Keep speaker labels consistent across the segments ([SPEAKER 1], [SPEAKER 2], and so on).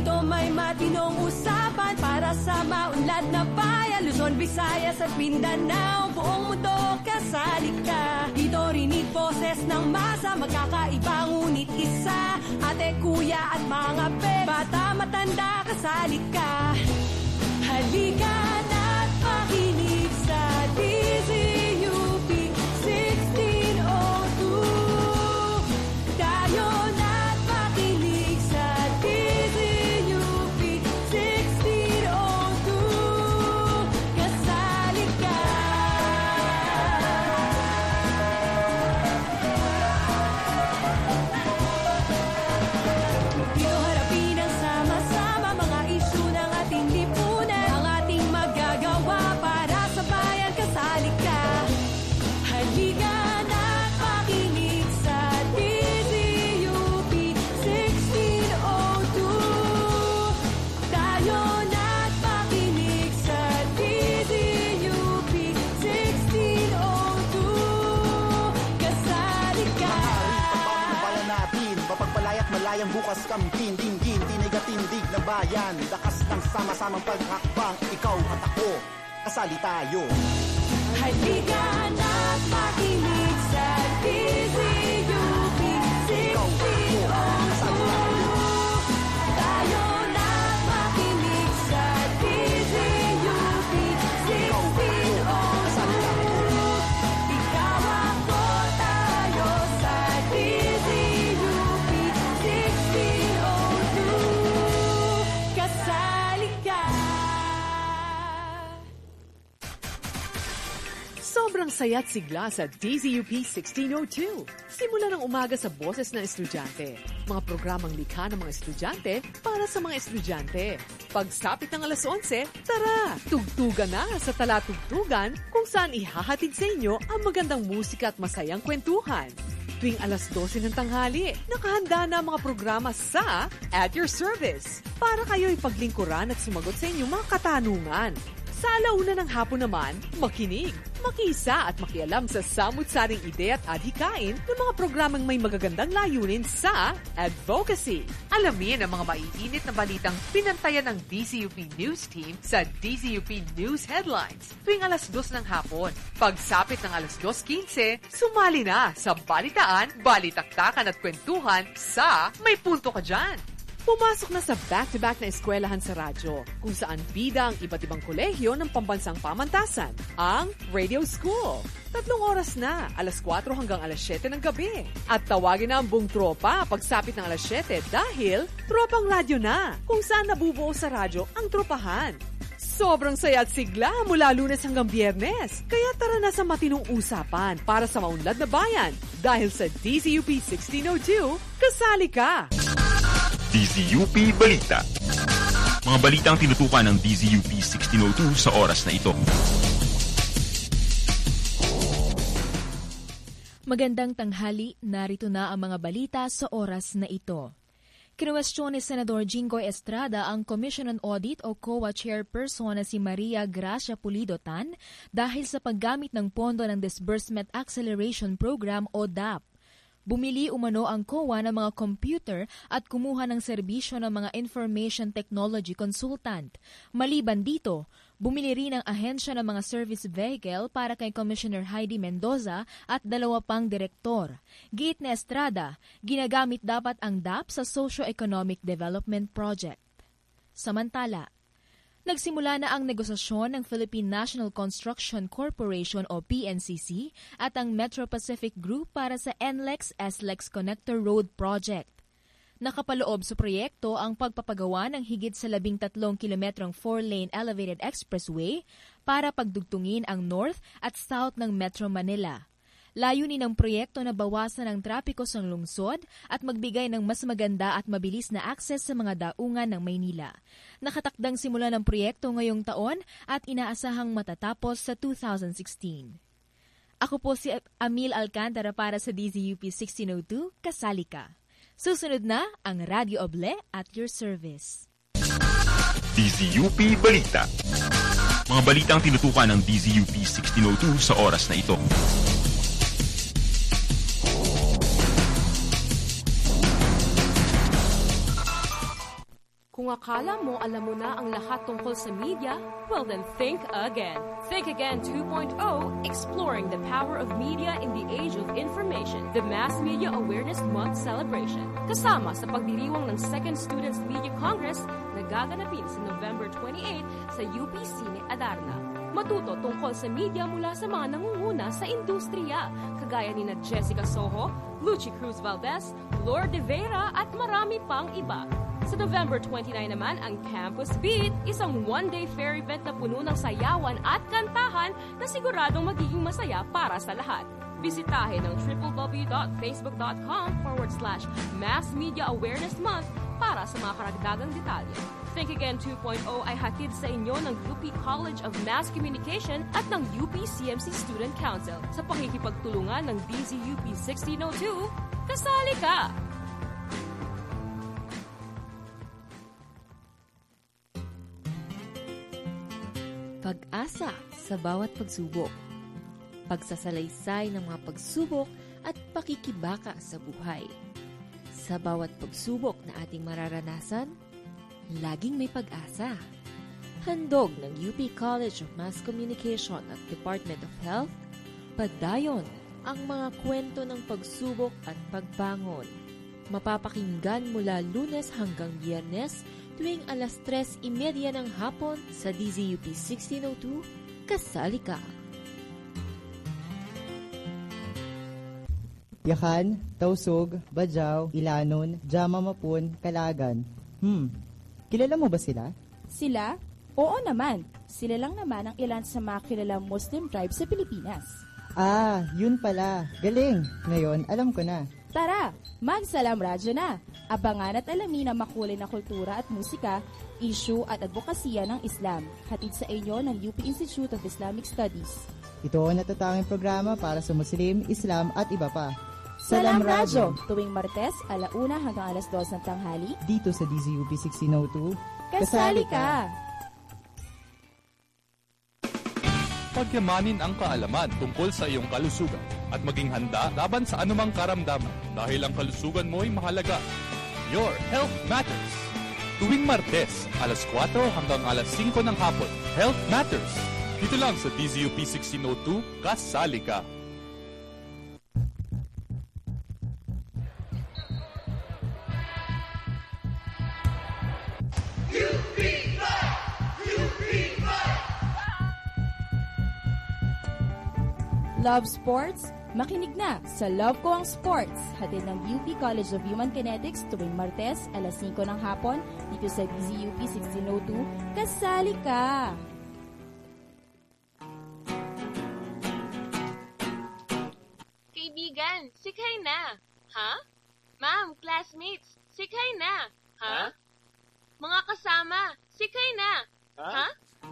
[SPEAKER 1] Dito may matinong usapan para sa maunlad na bayan, Luzon, Visayas at Mindanao. Buong mundo kasali ka. Dito rinig boses ng masa, magkakaiba ngunit isa. Ate, kuya at mga pe, bata, matanda, kasali ka. Halika na't makinig sa DZUP 1602. Tayo na't makinig sa DZUP 1602. Kasali ka. Dito harapin ang sama-sama mga isyu ng ating lipunan, ang ating magagawa para sa bayan. Kasali ka. Halika na't makinig sa DZUP 1602. Tayo na't makinig sa DZUP 1602. Kasali ka.
[SPEAKER 2] Pagbabayan natin, mapagpalaya't malayang bukas kamtin, dinggin, tinig at tindig ng bayan. Lakas ng sama-samang paghakbang, ikaw at ako, kasali tayo.
[SPEAKER 1] Halika na't makinig sa DZUP 1602. Tayo na't makinig sa DZUP 1602. Ikaw ako tayo sa DZUP 1602. Kasali ka.
[SPEAKER 3] Sobrang saya't sigla sa DZUP 1602. Simula ng umaga sa boses ng estudyante. Mga programang likha ng mga estudyante para sa mga estudyante. Pagsapit ng alas 11, tara! Tugtugan na sa Talatugtugan kung saan ihahatid sa inyo ang magandang musika at masayang kwentuhan. Tuwing alas 12 ng tanghali, nakahanda na ang mga programa sa At Your Service para kayo'y paglingkuran at sumagot sa inyong mga katanungan. Sa alauna ng hapon naman, makinig, makisa at makialam sa samut-saring ide at adhikain ng mga programang may magagandang layunin sa advocacy. Alamin ang mga maiinit na balitang pinantayan ng DZUP News Team sa DZUP News Headlines tuwing alas 2 ng hapon. Pagsapit ng alas 2:15, sumali na sa balitaan, balitaktakan at kwentuhan sa May Punto Ka Dyan. Pumasok na sa back-to-back na eskwelahan sa radyo, kung saan bida ang iba't ibang kolehiyo ng pambansang pamantasan, ang Radio School. 3 oras na, alas 4 hanggang alas 7 ng gabi. At tawagin na ang buong tropa pagsapit ng alas 7 dahil tropang radyo na, kung saan nabubuo sa radyo ang tropahan. Sobrang saya at sigla mula Lunes hanggang Biyernes. Kaya tara na sa matinong usapan para sa maunlad na bayan. Dahil sa DZUP 1602, kasali ka!
[SPEAKER 4] DZUP Balita. Mga balitang tinutukan ng DZUP 1602 sa oras na ito.
[SPEAKER 5] Magandang tanghali, narito na ang mga balita sa oras na ito. Kinuwestiyon ni Senador Jinggoy Estrada ang Commission on Audit o COA Chairperson na si Maria Gracia Pulido Tan dahil sa paggamit ng pondo ng Disbursement Acceleration Program o DAP. Bumili umano ang COA ng mga computer at kumuha ng serbisyo ng mga information technology consultant. Maliban dito, bumili rin ang ahensya ng mga service vehicle para kay Commissioner Heidi Mendoza at 2 pang direktor. Giit ni Estrada, ginagamit dapat ang DAP sa socio-economic development project. Samantala, nagsimula na ang negosasyon ng Philippine National Construction Corporation o PNCC at ang Metro Pacific Group para sa NLEX-SLEX Connector Road Project. Nakapaloob sa proyekto ang pagpapagawa ng higit sa 13 kilometrong 4-lane elevated expressway para pagdugtungin ang north at south ng Metro Manila. Layunin ng proyekto na bawasan ang trapiko sa lungsod at magbigay ng mas maganda at mabilis na akses sa mga daungan ng Maynila. Nakatakdang simula ng proyekto ngayong taon at inaasahang matatapos sa 2016. Ako po si Amil Alcantara para sa DZUP 1602, kasali ka. Susunod na ang Radio Oble at your service.
[SPEAKER 4] DZUP Balita. Mga balitang tinutukan ng DZUP 1602 sa oras na ito.
[SPEAKER 1] Kung akala mo alam mo na ang lahat tungkol sa media, well then think again. Think Again 2.0, exploring the power of media in the age of information. The Mass Media Awareness Month celebration. Kasama sa pagdiriwang ng Second Students Media Congress na gaganapin sa November 28 sa UP Cine Adarna. Matuto tungkol sa media mula sa mga nangunguna sa industriya, kagaya ni Jessica Soho, Lucy Cruz Valdez, Lord De Vera at marami pang iba. Sa November 29 naman ang Campus Beat, isang one-day fair event na puno ng sayawan at kantahan na siguradong magiging masaya para sa lahat. Bisitahin ang www.facebook.com/Mass Media Awareness Month para sa mga karagdagang detalye. Think Again 2.0 ay hatid sa inyo ng UP College of Mass Communication at ng UP CMC Student Council sa pakikipagtulungan ng DZUP 1602. Kasali ka!
[SPEAKER 6] Pag-asa sa bawat pagsubok. Pagsasalaysay ng mga pagsubok at pakikibaka sa buhay. Sa bawat pagsubok na ating mararanasan, laging may pag-asa. Handog ng UP College of Mass Communication at Department of Health, padayon ang mga kwento ng pagsubok at pagbangon. Mapapakinggan mula Lunes hanggang Biyernes tuwing 3:30 ng hapon sa DZUP 1602, kasali ka.
[SPEAKER 7] Yakan, Tausug, Bajaw, Ilanon, Jamamapun, Kalagan. Kilala mo ba sila?
[SPEAKER 8] Sila? Oo naman. Sila lang naman ang ilan sa mga kilalang Muslim tribe sa Pilipinas.
[SPEAKER 7] Ah, yun pala. Galing. Ngayon, alam ko na.
[SPEAKER 8] Tara, magsalam radyo na. Abangan at alamin ang makulay na kultura at musika, issue at advokasya ng Islam. Hatid sa inyo ng UP Institute of Islamic Studies.
[SPEAKER 7] Ito ang natatanging programa para sa Muslim, Islam at iba pa.
[SPEAKER 8] Salam Radyo, tuwing Martes, 1:00 hanggang 2:00 ng tanghali.
[SPEAKER 7] Dito sa DZUP 1602.
[SPEAKER 8] Kasali ka!
[SPEAKER 9] Pagyamanin ang kaalaman tungkol sa iyong kalusugan at maging handa laban sa anumang karamdaman dahil ang kalusugan mo ay mahalaga. Your Health Matters. Tuwing Martes, 4:00 hanggang 5:00 ng hapon. Health Matters. Dito lang sa DZUP 1602, kasali ka.
[SPEAKER 8] Love sports? Makinig na sa Love Ko Ang Sports. Hatid ng UP College of Human Kinetics tuwing Martes, 5:00 ng hapon, dito sa DZUP 1602. Kasali ka!
[SPEAKER 10] Kaibigan, sikay na! Ha? Ma'am, classmates, sikay na! Ha? Mga kasama, sikay na! Ha?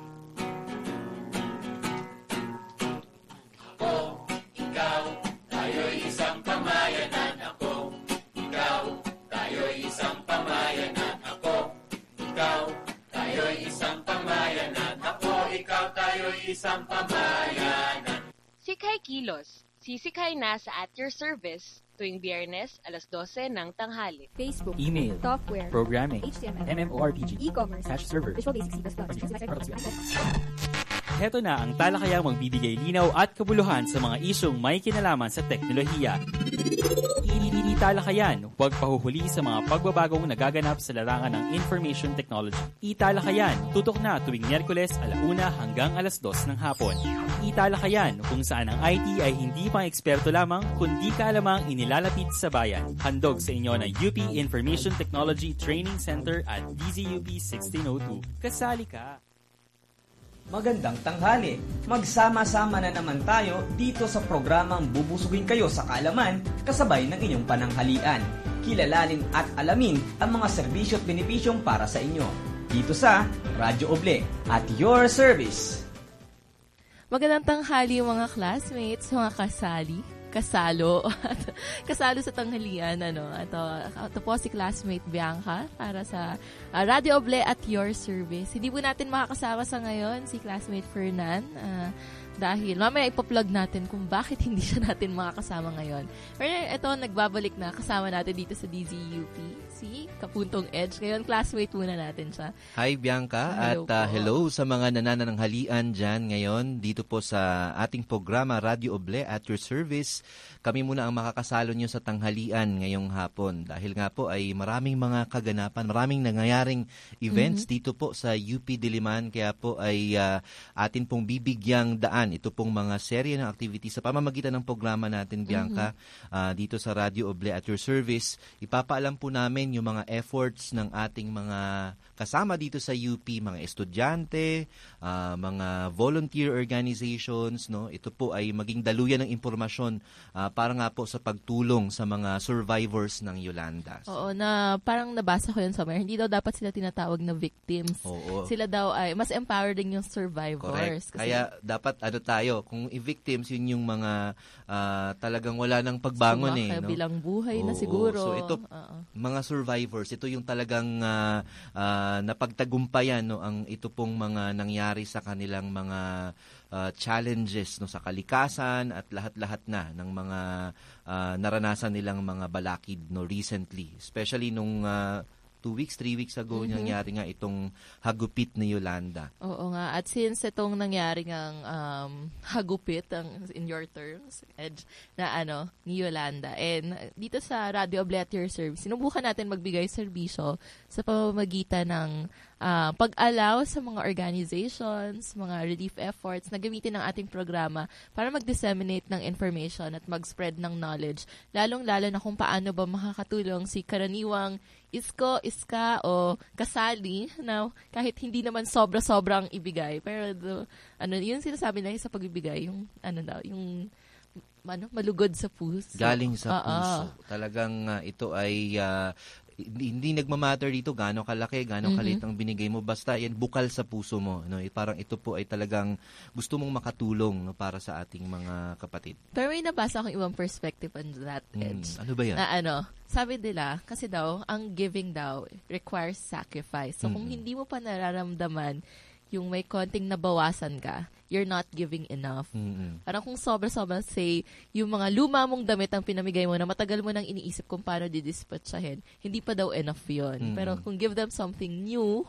[SPEAKER 11] Ako, ikaw, tayo'y isang pamayanan. Ako, ikaw, tayo'y isang pamayanan. Ako, ikaw, tayo'y isang pamayanan. Ako, ikaw, tayo'y isang pamayanan.
[SPEAKER 10] Sikay Kilos, sisikay na sa At Your Service tuwing Biyernes, 12:00 ng tanghali.
[SPEAKER 12] Facebook,
[SPEAKER 13] email,
[SPEAKER 12] software,
[SPEAKER 13] programming,
[SPEAKER 12] HTML,
[SPEAKER 13] MMORPG,
[SPEAKER 12] e-commerce,
[SPEAKER 13] Cache Server,
[SPEAKER 12] Visual Basic C++,
[SPEAKER 13] Heto na ang talakayang magbibigay linaw at kabuluhan sa mga isyong may kinalaman sa teknolohiya. Italakayan, huwag pahuhuli sa mga pagbabagong nagaganap sa larangan ng information technology. Italakayan, tutok na tuwing Miyerkules 1:00 hanggang 2:00 ng hapon. Italakayan, kung saan ang IT ay hindi pang eksperto lamang, kundi kaalamang inilalapit sa bayan. Handog sa inyo ng UP Information Technology Training Center at DZUP 1602. Kasali ka!
[SPEAKER 14] Magandang tanghali. Magsama-sama na naman tayo dito sa programang bubusugin kayo sa kaalaman kasabay ng inyong pananghalian. Kilalanin at alamin ang mga serbisyo at benepisyong para sa inyo. Dito sa Radyo Oble at Your Service.
[SPEAKER 15] Magandang tanghali mga classmates, mga kasalo sa tanghalian. Ito po si classmate Bianca para sa Radyo Oble at Your Service. Hindi po natin makakasama sa ngayon si classmate Fernan. Dahil mamaya ipa-plug natin kung bakit hindi siya natin makakasama ngayon. Pero ito, nagbabalik na kasama natin dito sa DZUP, si Kapuntong Edge. Ngayon, classmate muna natin siya.
[SPEAKER 12] Hi Bianca,
[SPEAKER 15] Hello
[SPEAKER 12] at hello sa mga nanananghalian dyan ngayon dito po sa ating programa Radio Oble at your service. Kami muna ang makakasalo nyo sa tanghalian ngayong hapon dahil nga po ay maraming mga kaganapan, maraming nangyayaring events dito po sa UP Diliman, kaya po ay atin pong bibigyang daan ito pong mga serye ng activities sa pamamagitan ng programa natin, Bianca, dito sa Radio Oble at your service. Ipapaalam po namin yung mga efforts ng ating mga kasama dito sa UP, mga estudyante, mga volunteer organizations, no? Ito po ay maging daluyan ng impormasyon para nga po sa pagtulong sa mga survivors ng Yolanda.
[SPEAKER 15] Oo, na parang nabasa ko yun somewhere. Hindi daw dapat sila tinatawag na victims.
[SPEAKER 12] Oo.
[SPEAKER 15] Sila daw ay mas empowering yung survivors.
[SPEAKER 12] Correct. Kaya dapat tayo, kung i-victims, yun yung mga talagang wala nang pagbangon no?
[SPEAKER 15] Bilang buhay na siguro.
[SPEAKER 12] So ito, mga survivors, ito yung talagang napagtagumpayan no, ang ito pong mga nangyari sa kanilang mga challenges no, sa kalikasan at lahat-lahat na ng mga naranasan nilang mga balakid no, recently. Especially nung 3 weeks ago, nangyari nga itong hagupit ni Yolanda.
[SPEAKER 15] Oo nga. At since itong nangyari ngang hagupit, in your terms, Edge, na ni Yolanda. And dito sa Radio Oble at your service, sinubukan natin magbigay serbisyo sa pamamagitan ng pag-allow sa mga organizations, mga relief efforts na gamitin ng ating programa para mag-disseminate ng information at mag-spread ng knowledge. Lalong-lalo na kung paano ba makakatulong si karaniwang isko, iska o kasali na kahit hindi naman sobra-sobrang ibigay. Pero yun sinasabi na sa pagbibigay, yung malugod sa puso.
[SPEAKER 12] Galing sa puso. Talagang ito ay hindi nagmamatter dito gaano kalaki, gaano kalit ang binigay mo, basta yan bukal sa puso mo, no? Parang ito po ay talagang gusto mong makatulong, no, para sa ating mga kapatid.
[SPEAKER 15] Pero may nabasa akong ibang perspective on that, Edge.
[SPEAKER 12] Ano ba yan?
[SPEAKER 15] Na sabi nila, kasi daw, ang giving daw requires sacrifice. So kung hindi mo pa nararamdaman yung may konting nabawasan ka, you're not giving enough. Parang kung sobra-sobra, say, yung mga luma mong damit ang pinamigay mo na matagal mo nang iniisip kung paano didispatchahin, hindi pa daw enough yun. Pero kung give them something new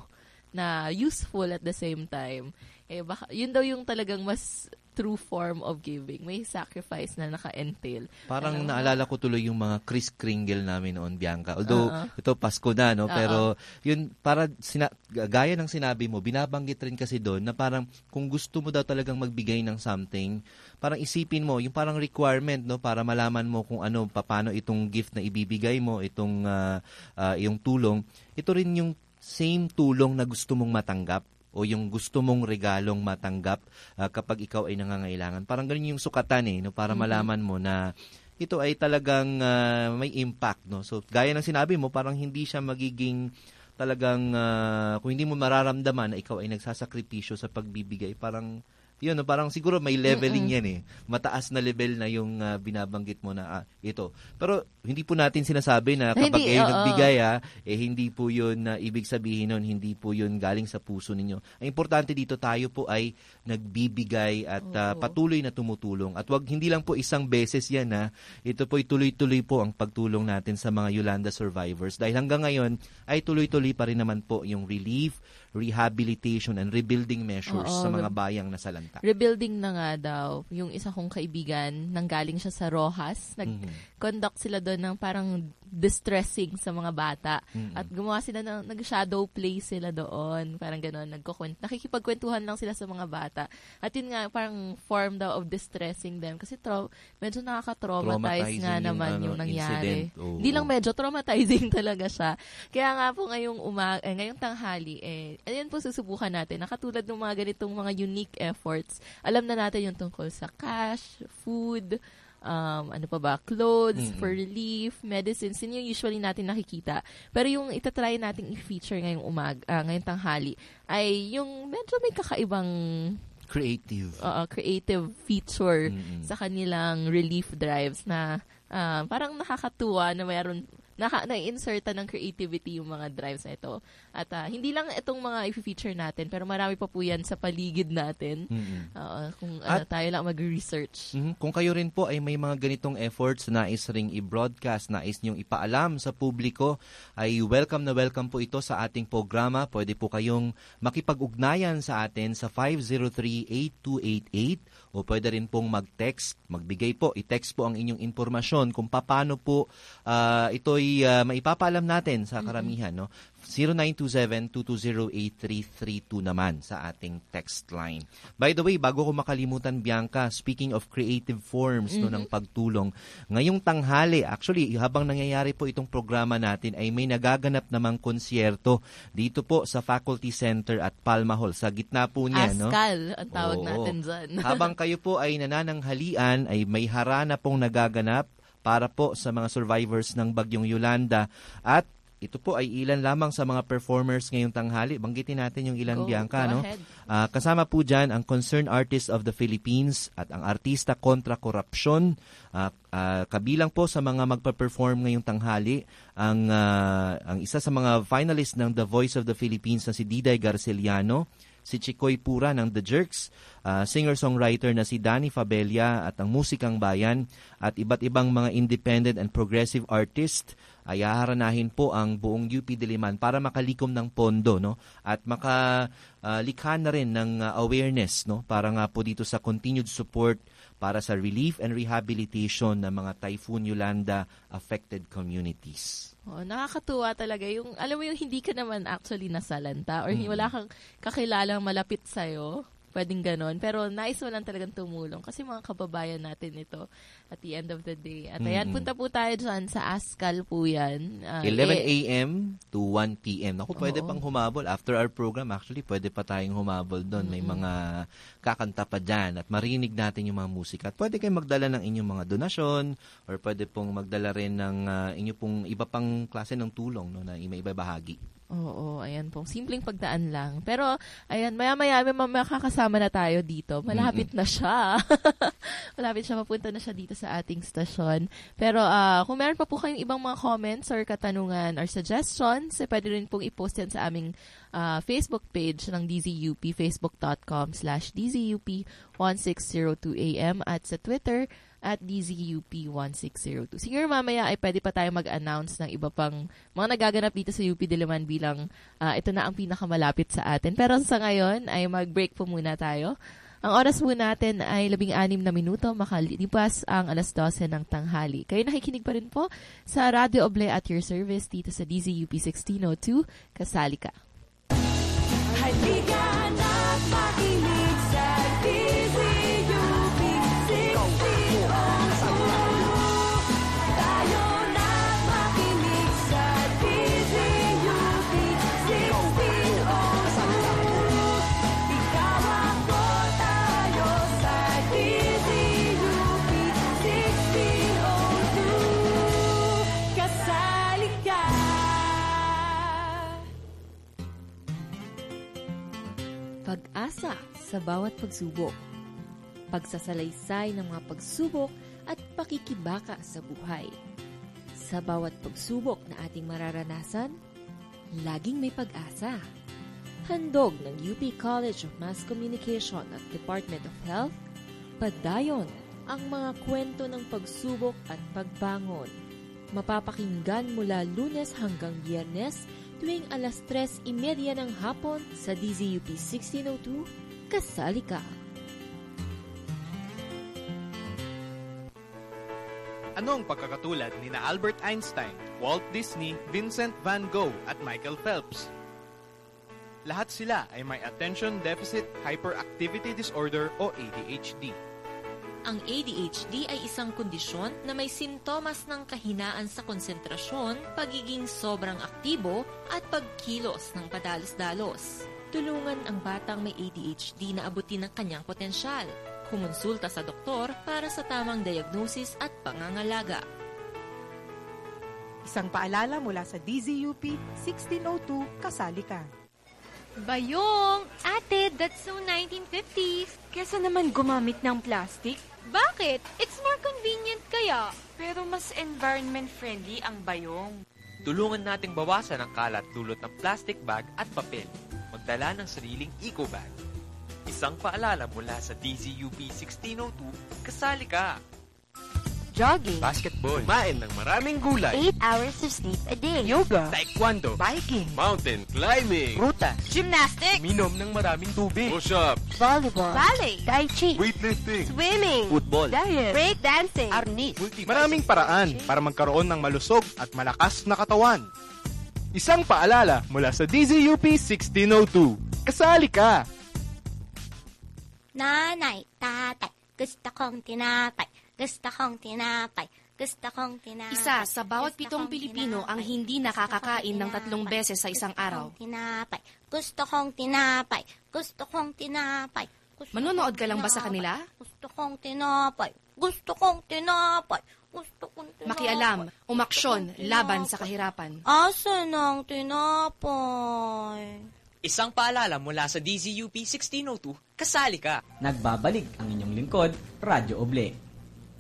[SPEAKER 15] na useful at the same time, baka, yun daw yung talagang mas true form of giving. May sacrifice na naka-entail.
[SPEAKER 12] Parang naalala ko tuloy yung mga Kris Kringle namin noon, Bianca. Although, ito Pasko na, no? Pero, yun, para gaya ng sinabi mo, binabanggit rin kasi doon na parang kung gusto mo daw talagang magbigay ng something, parang isipin mo, yung parang requirement, no? Para malaman mo kung paano itong gift na ibibigay mo, itong yung tulong, ito rin yung same tulong na gusto mong matanggap o yung gusto mong regalong matanggap kapag ikaw ay nangangailangan. Parang ganun yung sukatan no? Para malaman mo na ito ay talagang may impact. No? So, gaya ng sinabi mo, parang hindi siya magiging talagang, kung hindi mo mararamdaman na ikaw ay nagsasakripisyo sa pagbibigay, parang yun, no, parang siguro may leveling yan mataas na level na yung binabanggit mo na ito. Pero hindi po natin sinasabi na kapag kayo nagbigay hindi po yun ibig sabihin nun, hindi po yun galing sa puso ninyo. Ang importante dito, tayo po ay nagbibigay at patuloy na tumutulong. At hindi lang po isang beses yan ito po ay tuloy-tuloy po ang pagtulong natin sa mga Yolanda survivors. Dahil hanggang ngayon ay tuloy-tuloy pa rin naman po yung relief, rehabilitation and rebuilding measures sa mga bayang nasalanta.
[SPEAKER 15] Rebuilding na nga daw. Yung isa kong kaibigan, nanggaling siya sa Rojas. Nag-conduct sila doon ng parang distressing sa mga bata. At gumawa sila nag-shadow play sila doon. Parang gano'n. Nakikipagkwentuhan lang sila sa mga bata. At yun nga, parang form daw of distressing them. Kasi medyo nakaka-traumatize nga naman yung nangyari. Hindi lang medyo, traumatizing talaga siya. Kaya nga po ngayong tanghali, ayan po susubukan natin. Nakatulad ng mga ganitong mga unique efforts. Alam na natin yung tungkol sa cash, food, clothes for relief, medicines, yun yung usually natin nakikita. Pero yung itatry nating i-feature ngayong tanghali ay yung medyo may kakaibang creative feature sa kanilang relief drives na parang nakakatuwa na mayroon na-insertan ng creativity yung mga drives na ito. At hindi lang itong mga i-feature natin, pero marami pa po yan sa paligid natin. Kung tayo lang mag-research.
[SPEAKER 12] Kung kayo rin po ay may mga ganitong efforts na nais ring i-broadcast, nais niyong ipaalam sa publiko, ay welcome na welcome po ito sa ating programa. Pwede po kayong makipag-ugnayan sa atin sa 503-8288 o pwede rin pong mag-text, magbigay po, i-text po ang inyong impormasyon kung paano po ito'y maipapaalam natin sa karamihan, no? 0927-220-8332 naman sa ating text line. By the way, bago ko makalimutan, Bianca, speaking of creative forms ng pagtulong, ngayong tanghali, actually, habang nangyayari po itong programa natin, ay may nagaganap namang konsyerto dito po sa Faculty Center at Palma Hall. Sa gitna po niya,
[SPEAKER 15] Askal, ang tawag natin dyan.
[SPEAKER 12] Habang kayo po ay nanananghalian, ay may harana pong nagaganap para po sa mga survivors ng Bagyong Yolanda. At ito po ay ilan lamang sa mga performers ngayong tanghali. Banggitin natin yung ilan, Bianca, no? Kasama po dyan ang Concerned Artists of the Philippines at ang Artista Kontra Korupsyon. Kabilang po sa mga magpa-perform ngayong tanghali ang isa sa mga finalists ng The Voice of the Philippines na si Diday Garceliano, si Chikoy Pura ng The Jerks, singer-songwriter na si Danny Fabella at ang Musikang Bayan, at iba't ibang mga independent and progressive artist ay haharanahin po ang buong UP Diliman para makalikom ng pondo, no? At makalikha na rin ng awareness, no? Para nga po dito sa continued support para sa relief and rehabilitation ng mga Typhoon Yolanda affected communities.
[SPEAKER 15] Nakakatuwa talaga yung, alam mo yung hindi ka naman actually nasalanta or wala kang kakilalang malapit sa'yo. Pwedeng ganon. Pero nais mo lang talagang tumulong kasi mga kababayan natin ito at the end of the day. At ayan, punta po tayo dyan sa Askal po yan.
[SPEAKER 12] 11 a.m. to 1 p.m. Naku, pwede pang humabol. After our program, actually, pwede pa tayong humabol doon. May mga kakanta pa dyan at marinig natin yung mga musika. At pwede kayong magdala ng inyong mga donasyon or pwede pong magdala rin ng inyo pong iba pang klase ng tulong, no, na iba-ibahagi.
[SPEAKER 15] Oo, ayan po. Simpleng pagdaan lang. Pero, ayan, maya-maya may makakasama na tayo dito. Malapit na siya. Malapit siya, mapunta na siya dito sa ating stasyon. Pero, kung meron pa po kayong ibang mga comments or katanungan or suggestions, pwede rin pong i-post yan sa aming Facebook page ng DZUP, facebook.com/DZUP1602AM at sa Twitter at DZUP1602. Siguro mamaya ay pwede pa tayo mag-announce ng iba pang mga nagaganap dito sa UP Diliman bilang ito na ang pinakamalapit sa atin. Pero sa ngayon ay mag-break po muna tayo. Ang oras po natin ay 16 na minuto, makalipas ang 12:00 ng tanghali. Kayo nakikinig pa rin po sa Radio Oble at your service dito sa DZUP 1602, Kasali Ka.
[SPEAKER 1] Halika na't makinig sa DZUP 1602. Tayo na't makinig sa DZUP 1602. Ikaw ako, tayo sa DZUP 1602. Kasali ka.
[SPEAKER 6] Pag-asa sa bawat pagsubok. Pagsasalaysay ng mga pagsubok at pakikibaka sa buhay. Sa bawat pagsubok na ating mararanasan, laging may pag-asa. Handog ng UP College of Mass Communication at Department of Health, padayon ang mga kwento ng pagsubok at pagbangon. Mapapakinggan mula Lunes hanggang Biyernes tuwing 3:30 ng hapon sa DZUP 1602, Kasali Ka.
[SPEAKER 16] Ano ang pagkakatulad ni na Albert Einstein, Walt Disney, Vincent van Gogh at Michael Phelps? Lahat sila ay may Attention Deficit Hyperactivity Disorder o ADHD.
[SPEAKER 17] Ang ADHD ay isang kondisyon na may sintomas ng kahinaan sa konsentrasyon, pagiging sobrang aktibo, at pagkilos ng padalos-dalos. Tulungan ang batang may ADHD na abutin ang kanyang potensyal. Kumonsulta sa doktor para sa tamang diagnosis at pangangalaga.
[SPEAKER 18] Isang paalala mula sa DZUP 1602, Kasali Ka.
[SPEAKER 19] Bayong! Ate, that's so 1950s. Kesa naman gumamit ng plastic. Bakit? It's more convenient kaya. Pero mas environment-friendly ang bayong.
[SPEAKER 20] Tulungan nating bawasan ang kalat dulot ng plastic bag at papel. Magdala ng sariling eco bag. Isang paalala mula sa DZUP 1602, kasali ka!
[SPEAKER 19] Jogging,
[SPEAKER 16] basketball, kumain ng maraming gulay,
[SPEAKER 19] 8 hours of sleep a day,
[SPEAKER 16] yoga, taekwondo,
[SPEAKER 19] biking,
[SPEAKER 16] mountain climbing,
[SPEAKER 19] ruta, gymnastics,
[SPEAKER 16] minom ng maraming tubig, push-ups,
[SPEAKER 19] volleyball, ballet, tai chi,
[SPEAKER 16] weightlifting,
[SPEAKER 19] swimming,
[SPEAKER 16] football,
[SPEAKER 19] diet, break dancing, arnis.
[SPEAKER 16] Maraming paraan para magkaroon ng malusog at malakas na katawan. Isang paalala mula sa DZUP 1602. Kasali ka!
[SPEAKER 21] Nanay, tatay, gusto kong tinapay. Gusto kong tinapay. Gusto kong tinapay.
[SPEAKER 22] Isa sa bawat 7 Pilipino ang hindi nakakakain ng 3 beses sa isang araw.
[SPEAKER 21] Gusto kong tinapay. Gusto kong tinapay.
[SPEAKER 22] Manonood ka lang ba sa kanila?
[SPEAKER 21] Gusto kong tinapay. Gusto kong tinapay. Gusto kong tinapay.
[SPEAKER 22] Makialam, umaksyon, laban sa kahirapan.
[SPEAKER 21] Asa ng tinapay?
[SPEAKER 23] Isang paalala mula sa DZUP 1602, kasali ka!
[SPEAKER 14] Nagbabalik ang inyong lingkod, Radyo Oble.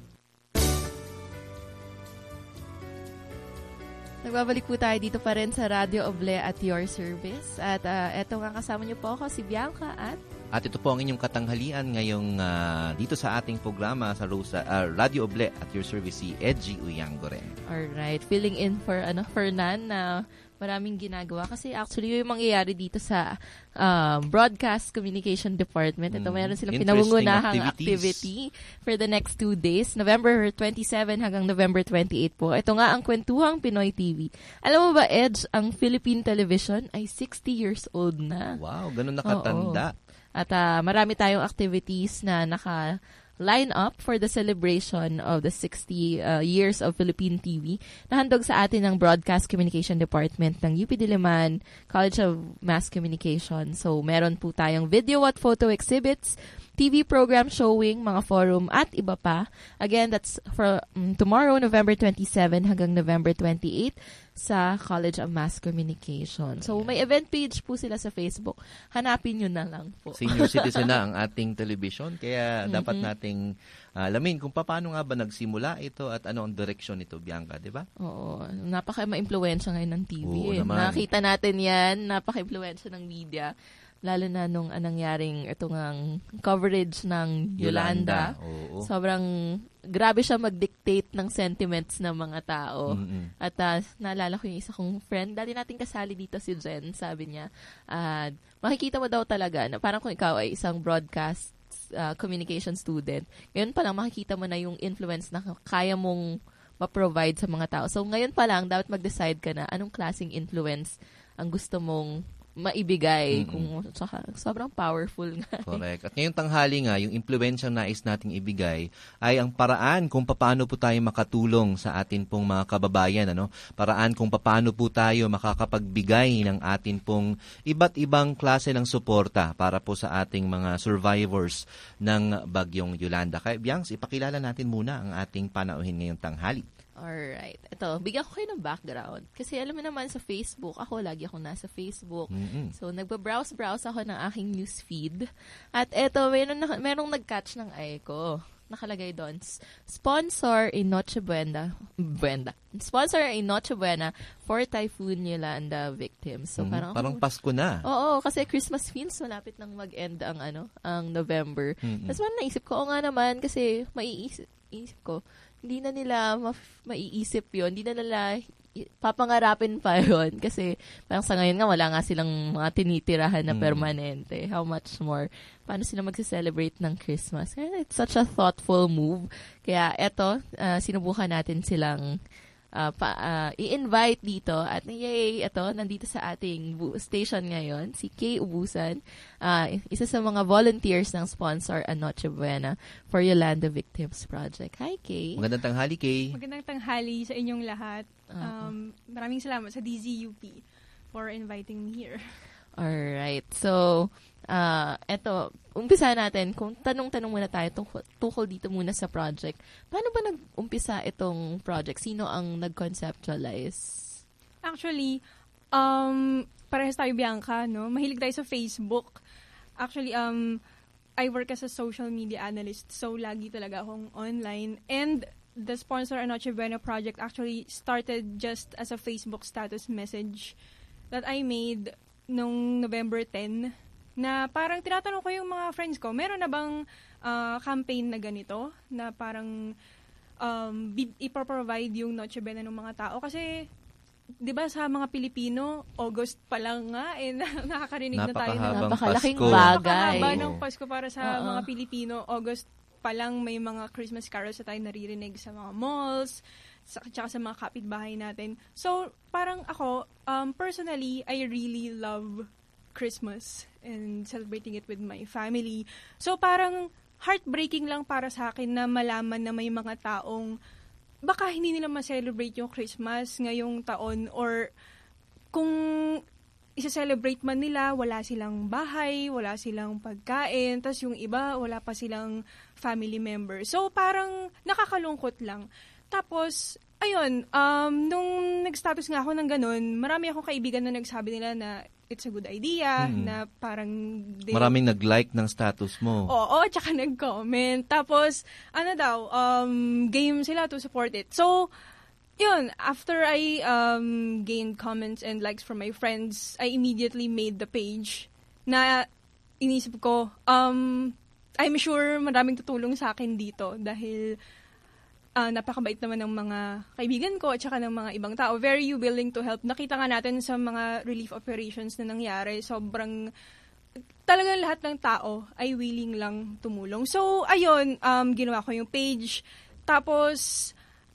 [SPEAKER 15] Nagbabalik po tayo dito pa rin sa Radio Oble at your service. At eto nga kasama niyo po ako, si Bianca
[SPEAKER 12] At ito po ang inyong katanghalian ngayong dito sa ating programa sa Radio Oble at your service, si Edgy Uyango rin.
[SPEAKER 15] Alright, filling in for Nan na maraming ginagawa. Kasi actually, yung mangyayari dito sa Broadcast Communication Department, ito mayroon silang pinangungunahang activity for the next 2 days, November 27 hanggang November 28 po. Ito nga ang Kwentuhang Pinoy TV. Alam mo ba, Edge, ang Philippine Television ay 60 years old na.
[SPEAKER 12] Wow, ganun nakatanda.
[SPEAKER 15] Oo. At marami tayong activities na line up for the celebration of the 60 years of Philippine TV na handog sa atin ng Broadcast Communication Department ng UP Diliman College of Mass Communication. So, meron po tayong video at photo exhibits, TV program showing, mga forum, at iba pa. Again, that's for tomorrow, November 27 hanggang November 28 sa College of Mass Communication. So, may event page po sila sa Facebook. Hanapin nyo na lang po.
[SPEAKER 12] Senior citizen na ang ating television, kaya dapat nating alamin kung paano nga ba nagsimula ito at ano ang direksyon nito, Bianca, di ba?
[SPEAKER 15] Oo. Napaka-ma-impluwensya ngayon ng TV.
[SPEAKER 12] Nakita
[SPEAKER 15] natin yan. Napaka-impluwensya ng media. Lalo na nung nangyaring itong coverage ng Yolanda.
[SPEAKER 12] Oo.
[SPEAKER 15] Sobrang grabe siya mag-dictate ng sentiments ng mga tao. At naalala ko yung isa kong friend, dati nating kasali dito si Jen, sabi niya, makikita mo daw talaga na parang kung ikaw ay isang broadcast communication student, ngayon pa lang makikita mo na yung influence na kaya mong ma-provide sa mga tao. So ngayon pa lang, dapat mag-decide ka na anong klaseng influence ang gusto mong maibigay kung sobrang powerful nga.
[SPEAKER 12] Correct. At ngayong tanghali nga, yung impluwensyang nais nating ibigay ay ang paraan kung paano po tayo makatulong sa atin pong mga kababayan. Paraan kung paano po tayo makakapagbigay ng atin pong iba't ibang klase ng suporta para po sa ating mga survivors ng Bagyong Yolanda. Kaya, Biangs, ipakilala natin muna ang ating panauhin ngayong tanghali.
[SPEAKER 15] Alright. Ito, bigyan ko kayo ng background. Kasi alam mo naman sa Facebook, lagi ako nasa Facebook. So, nagbabrowse-browse ako ng aking newsfeed. At ito, merong nag-catch ng eye ko. Nakalagay doon, sponsor a Noche Buena. Sponsor a Noche Buena for Typhoon Yolanda victims. So,
[SPEAKER 12] parang Pasko na.
[SPEAKER 15] Oo, kasi Christmas feels malapit nang mag-end ang November. Tapos naisip ko, nga naman, kasi maiisip ko, hindi na nila maiisip yun. Hindi na nila papangarapin pa yun. Kasi parang sa ngayon nga, wala nga silang mga tinitirahan na permanente. How much more? Paano sila mag-celebrate ng Christmas? It's such a thoughtful move. Kaya eto, sinubukan natin silang i-invite dito. At yay, ito, nandito sa ating station ngayon, si Kay Ubusan, isa sa mga volunteers ng sponsor A Noche Buena for Yolanda Victims Project. Hi, Kay.
[SPEAKER 12] Magandang tanghali, Kay.
[SPEAKER 24] Magandang tanghali sa inyong lahat. Maraming salamat sa DZUP for inviting me here.
[SPEAKER 15] Alright. So, eto, umpisa natin. Kung tanong-tanong muna tayo tukol dito muna sa project. Paano ba nag-umpisa itong project? Sino ang nag-conceptualize?
[SPEAKER 24] Actually, parehas tayo, Bianca, no? Mahilig tayo sa Facebook. Actually, I work as a social media analyst. So, lagi talaga akong online. And the Sponsor a Noche Buena project actually started just as a Facebook status message that I made nung November 10 na parang tinatanong ko yung mga friends ko, meron na bang campaign na ganito na parang ipoprovide yung Noche Buena ng mga tao kasi 'di ba sa mga Pilipino, August pa lang nga nakakarinig na tayo ng
[SPEAKER 15] napakalaking bagay.
[SPEAKER 24] Napakahaba ng Pasko para sa mga Pilipino. August pa lang may mga Christmas carols na tayo naririnig sa mga malls, tsaka sa mga kapitbahay natin. So, parang ako, personally, I really love Christmas and celebrating it with my family. So, parang heartbreaking lang para sa akin na malaman na may mga taong baka hindi nila ma-celebrate yung Christmas ngayong taon or kung isa-celebrate man nila, wala silang bahay, wala silang pagkain, tas yung iba, wala pa silang family member. So, parang nakakalungkot lang. Tapos, ayun, nung nag-status nga ako ng ganun, marami akong kaibigan na nagsabi nila na it's a good idea, na parang
[SPEAKER 12] maraming nag-like ng status mo.
[SPEAKER 24] Oo, tsaka nag-comment. Tapos, game sila to support it. So, yun, after I gained comments and likes from my friends, I immediately made the page na inisip ko, I'm sure maraming tutulong sa akin dito dahil napakabait naman ng mga kaibigan ko at saka ng mga ibang tao. Very willing to help. Nakita nga natin sa mga relief operations na nangyari, sobrang talagang lahat ng tao ay willing lang tumulong. So, ayun, ginawa ko yung page. Tapos,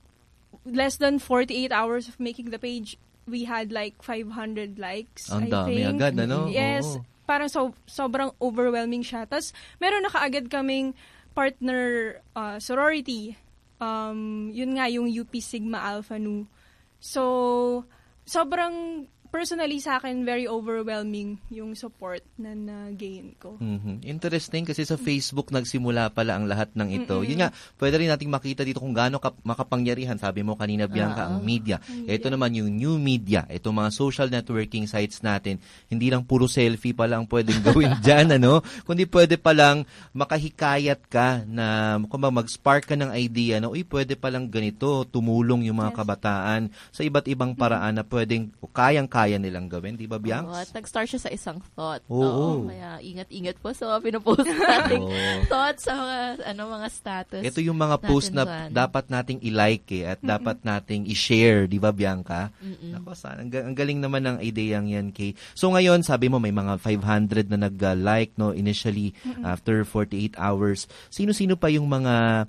[SPEAKER 24] less than 48 hours of making the page, we had like 500 likes,
[SPEAKER 12] Ang
[SPEAKER 24] I
[SPEAKER 12] dami
[SPEAKER 24] think.
[SPEAKER 12] agad, ano?
[SPEAKER 24] Yes.
[SPEAKER 12] Oo.
[SPEAKER 24] Parang sobrang overwhelming siya. Tapos, meron na kaagad kaming partner sorority. Yun nga, yung UP Sigma Alpha Nu. So, sobrang personally sa akin, very overwhelming yung support na na-gain ko.
[SPEAKER 12] Interesting kasi sa Facebook nagsimula pala ang lahat ng ito. Yun nga, pwede rin nating makita dito kung gaano makapangyarihan. Sabi mo kanina, Bianca, ang media. Ito naman yung new media. Ito mga social networking sites natin. Hindi lang puro selfie pala ang pwedeng gawin dyan, ano? Kundi pwede palang makahikayat ka na kung mag-spark ka ng idea na, pwede palang ganito, tumulong yung mga kabataan sa iba't ibang paraan na pwedeng kayang-kaya nilang gawin, di ba, Bianca?
[SPEAKER 15] At nag-start siya sa isang thought.
[SPEAKER 12] Oo.
[SPEAKER 15] Kaya ingat-ingat po sa mga pinupost nating thoughts sa mga status.
[SPEAKER 12] Ito yung mga post na dapat nating i-like at dapat nating i-share, di ba, Bianca? Ako, ang galing naman ng ideyang yan, Kay. So ngayon, sabi mo may mga 500 na nag-like, no, initially after 48 hours. Sino-sino pa yung mga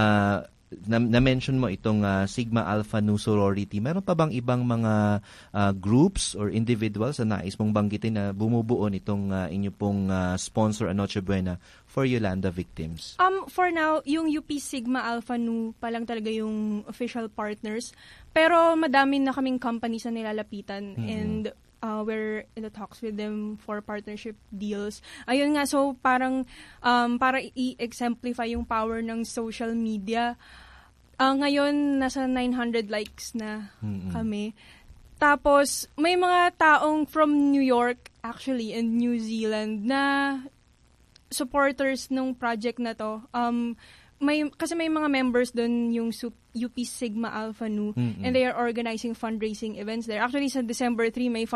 [SPEAKER 12] na-mention mo itong Sigma Alpha Nu sorority. Meron pa bang ibang mga groups or individuals na nais mong banggitin na bumubuo nitong inyo pong sponsor a Noche Buena for Yolanda victims?
[SPEAKER 24] For now, yung UP Sigma Alpha Nu pa lang talaga yung official partners. Pero madami na kaming companies na nilalapitan and we're in the talks with them for partnership deals. Ayun nga, so parang para i-exemplify yung power ng social media, ngayon nasa 900 likes na kami. Tapos may mga taong from New York actually and New Zealand na supporters nung project na to. Kasi may mga members doon yung UP Sigma Alpha Nu and they are organizing fundraising events there. Actually sa December 3 may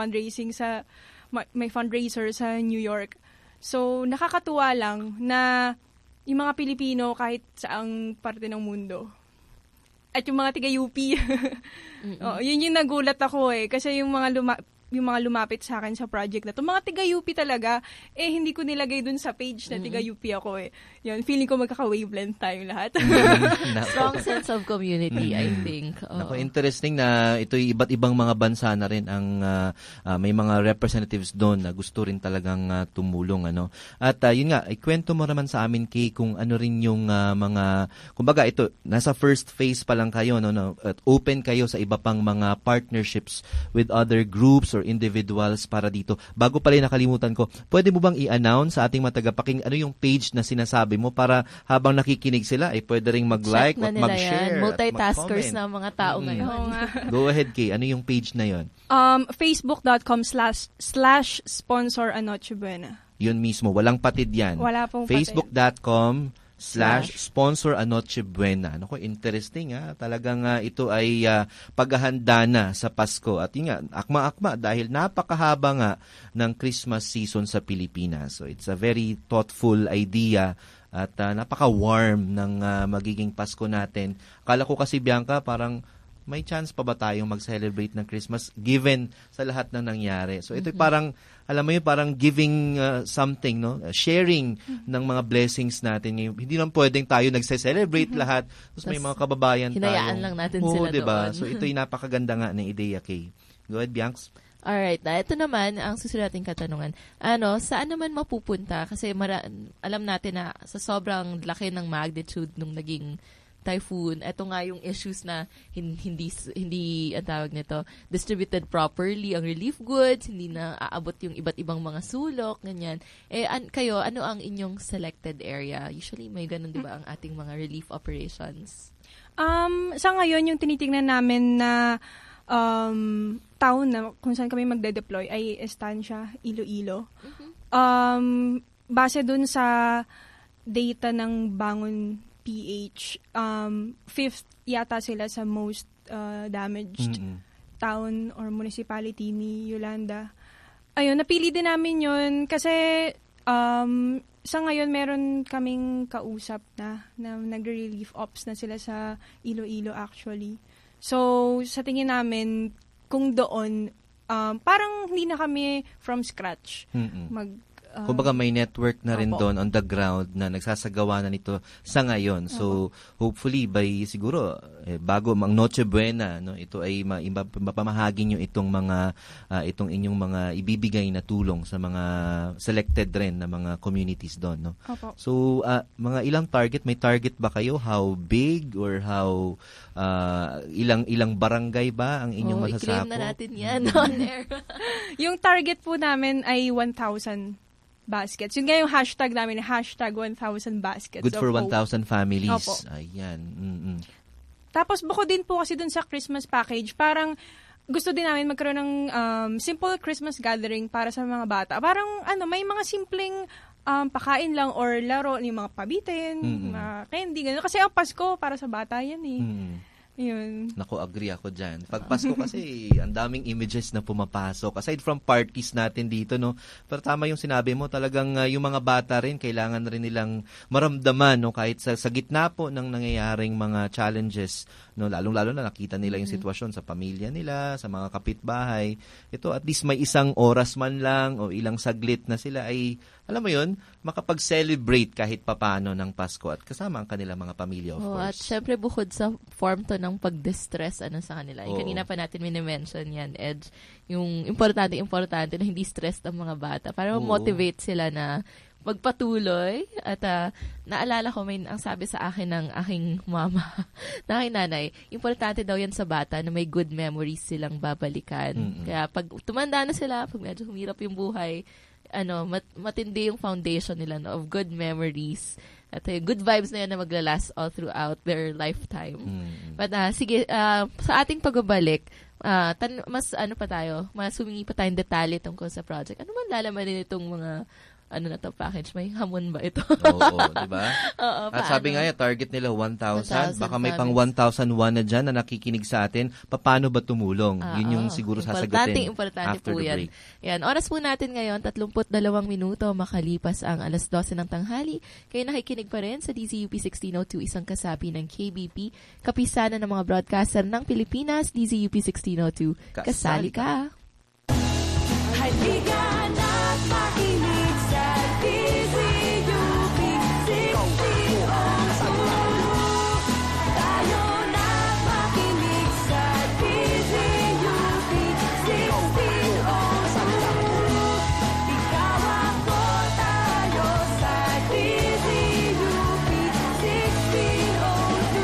[SPEAKER 24] fundraiser sa New York. So nakakatuwa lang na yung mga Pilipino kahit saang parte ng mundo at yung mga tiga-UP. Yun yung nagulat ako kasi yung mga lumapit sa akin sa project na to, mga tiga-UP talaga, hindi ko nilagay dun sa page na tiga-UP ako Yun, feeling ko magkaka-wavelength tayong lahat.
[SPEAKER 15] Strong sense of community, I think.
[SPEAKER 12] Naku, interesting na ito'y iba't ibang mga bansa na rin ang may mga representatives doon na gusto rin talagang tumulong, ano. At yun nga, ikwento mo naman sa amin, Kay, kung ano rin yung mga, kumbaga ito, nasa first phase pa lang kayo, no, at open kayo sa iba pang mga partnerships with other groups or individuals para dito. Bago pala nakalimutan ko, pwede mo bang i-announce sa ating matagapaking ano yung page na sinasabi mo para habang nakikinig sila ay pwede ring mag-like at mag-share at
[SPEAKER 15] multitaskers na mga tao ngayon.
[SPEAKER 12] Go ahead, Kay. Ano yung page na yon?
[SPEAKER 24] Facebook.com/sponsor a Noche Buena.
[SPEAKER 12] Yun mismo. Walang patid yan.
[SPEAKER 24] Wala pong
[SPEAKER 12] Facebook.com/sponsor /sponsor a Noche Buena. Ano ko, interesting ha. Talagang ito ay paghahanda na sa Pasko. At yun nga, akma-akma dahil napakahaba nga ng Christmas season sa Pilipinas. So it's a very thoughtful idea at napaka-warm ng magiging Pasko natin. Akala ko kasi, Bianca, parang may chance pa ba tayong mag-celebrate ng Christmas given sa lahat ng nangyari? So ito parang, alam mo yun, parang giving something, no? Sharing ng mga blessings natin. Hindi lang pwedeng tayo nagse-celebrate lahat. Tapos may mga kababayan tayo.
[SPEAKER 15] Hinayaan lang natin sila
[SPEAKER 12] diba?
[SPEAKER 15] doon.
[SPEAKER 12] So ito'y napakaganda nga ng ideya, Kay. Go ahead, Bianx.
[SPEAKER 15] Alright, ito naman ang susunod nating katanungan. Saan naman mapupunta? Kasi alam natin na sa sobrang laki ng magnitude nung naging typhoon, ito nga yung issues na hindi ang tawag nito, distributed properly ang relief goods, hindi na aabot yung iba't ibang mga sulok, ganyan. Kayo, ano ang inyong selected area? Usually may ganun, di ba, ang ating mga relief operations?
[SPEAKER 24] Sa ngayon, yung tinitingnan namin na town na kung saan kami magde-deploy ay Estancia, Iloilo. Base dun sa data ng Bangon PH, 5th yata sila sa most damaged town or municipality ni Yolanda. Ayun, napili din namin yun kasi sa ngayon meron kaming kausap na nag-relief ops na sila sa Iloilo actually. So, sa tingin namin, kung doon, parang hindi na kami from scratch
[SPEAKER 12] kumbaga may network na rin doon on the ground na nagsasagawa na nito sa ngayon. So, hopefully by siguro bago ang Noche Buena, no, ito ay mapamahagi nyo itong inyong mga ibibigay na tulong sa mga selected rin na mga communities doon, no. So, mga ilang target, may target ba kayo? How big or how ilang barangay ba ang inyong masasako?
[SPEAKER 15] I-claim na natin yan on air.
[SPEAKER 24] Yung target po namin ay 1,000 baskets. Yun nga yung hashtag namin, hashtag 1,000 baskets.
[SPEAKER 12] Good for 1,000 families.
[SPEAKER 24] Opo.
[SPEAKER 12] Ayan.
[SPEAKER 24] Tapos bukod din po kasi dun sa Christmas package, parang gusto din namin magkaroon ng simple Christmas gathering para sa mga bata. Parang may mga simpleng pakain lang or laro, yung mga pabitin, mga candy, gano'n. Kasi ang Pasko, para sa bata yan eh. Yun.
[SPEAKER 12] Naku, agree ako dyan. Pag Pasko kasi, ang daming images na pumapasok. Aside from parties natin dito, no? Pero tama yung sinabi mo, talagang yung mga bata rin, kailangan rin nilang maramdaman, no? Kahit sa gitna po ng nangyayaring mga challenges, no? Lalong-lalo na nakita nila yung sitwasyon sa pamilya nila, sa mga kapitbahay. Ito, at least may isang oras man lang o ilang saglit na sila ay, alam mo yun, makapag-celebrate kahit papano ng Pasko at kasama ang kanilang mga pamilya, of course.
[SPEAKER 15] At syempre, bukod sa form to ng pag-distress sa kanila. Kanina pa natin minimension yan, Edge. Yung importante na hindi stressed ang mga bata para ma-motivate sila na magpatuloy. At naalala ko, ang sabi sa akin ng aking mama, na aking nanay, importante daw yan sa bata na may good memories silang babalikan. Kaya pag tumanda na sila, pag medyo humirap yung buhay, matindi yung foundation nila of good memories at good vibes na yan na maglalast all throughout their lifetime. But sige, sa ating pagbabalik, mas humingi pa tayong detalye tungkol sa project. Ano man lalaman din itong mga package? May hamon ba ito?
[SPEAKER 12] Oo, diba? At sabi nga target nila 1,000. Baka may pang 1,001 na dyan na nakikinig sa atin. Paano ba tumulong? Yun yung siguro sasagutin
[SPEAKER 15] importante
[SPEAKER 12] after
[SPEAKER 15] po
[SPEAKER 12] the
[SPEAKER 15] yan.
[SPEAKER 12] break.
[SPEAKER 15] Yan. Oras po natin ngayon, 32 minuto makalipas ang alas 12 ng tanghali. Kayo nakikinig pa rin sa DZUP 1602, isang kasapi ng KBP, kapisanan ng mga broadcaster ng Pilipinas, DZUP 1602. Kasali ka!
[SPEAKER 1] Halika na't makinig sa DZUP 1602. Tayo na't makinig sa DZUP 1602. Ikaw ako tayo sa DZUP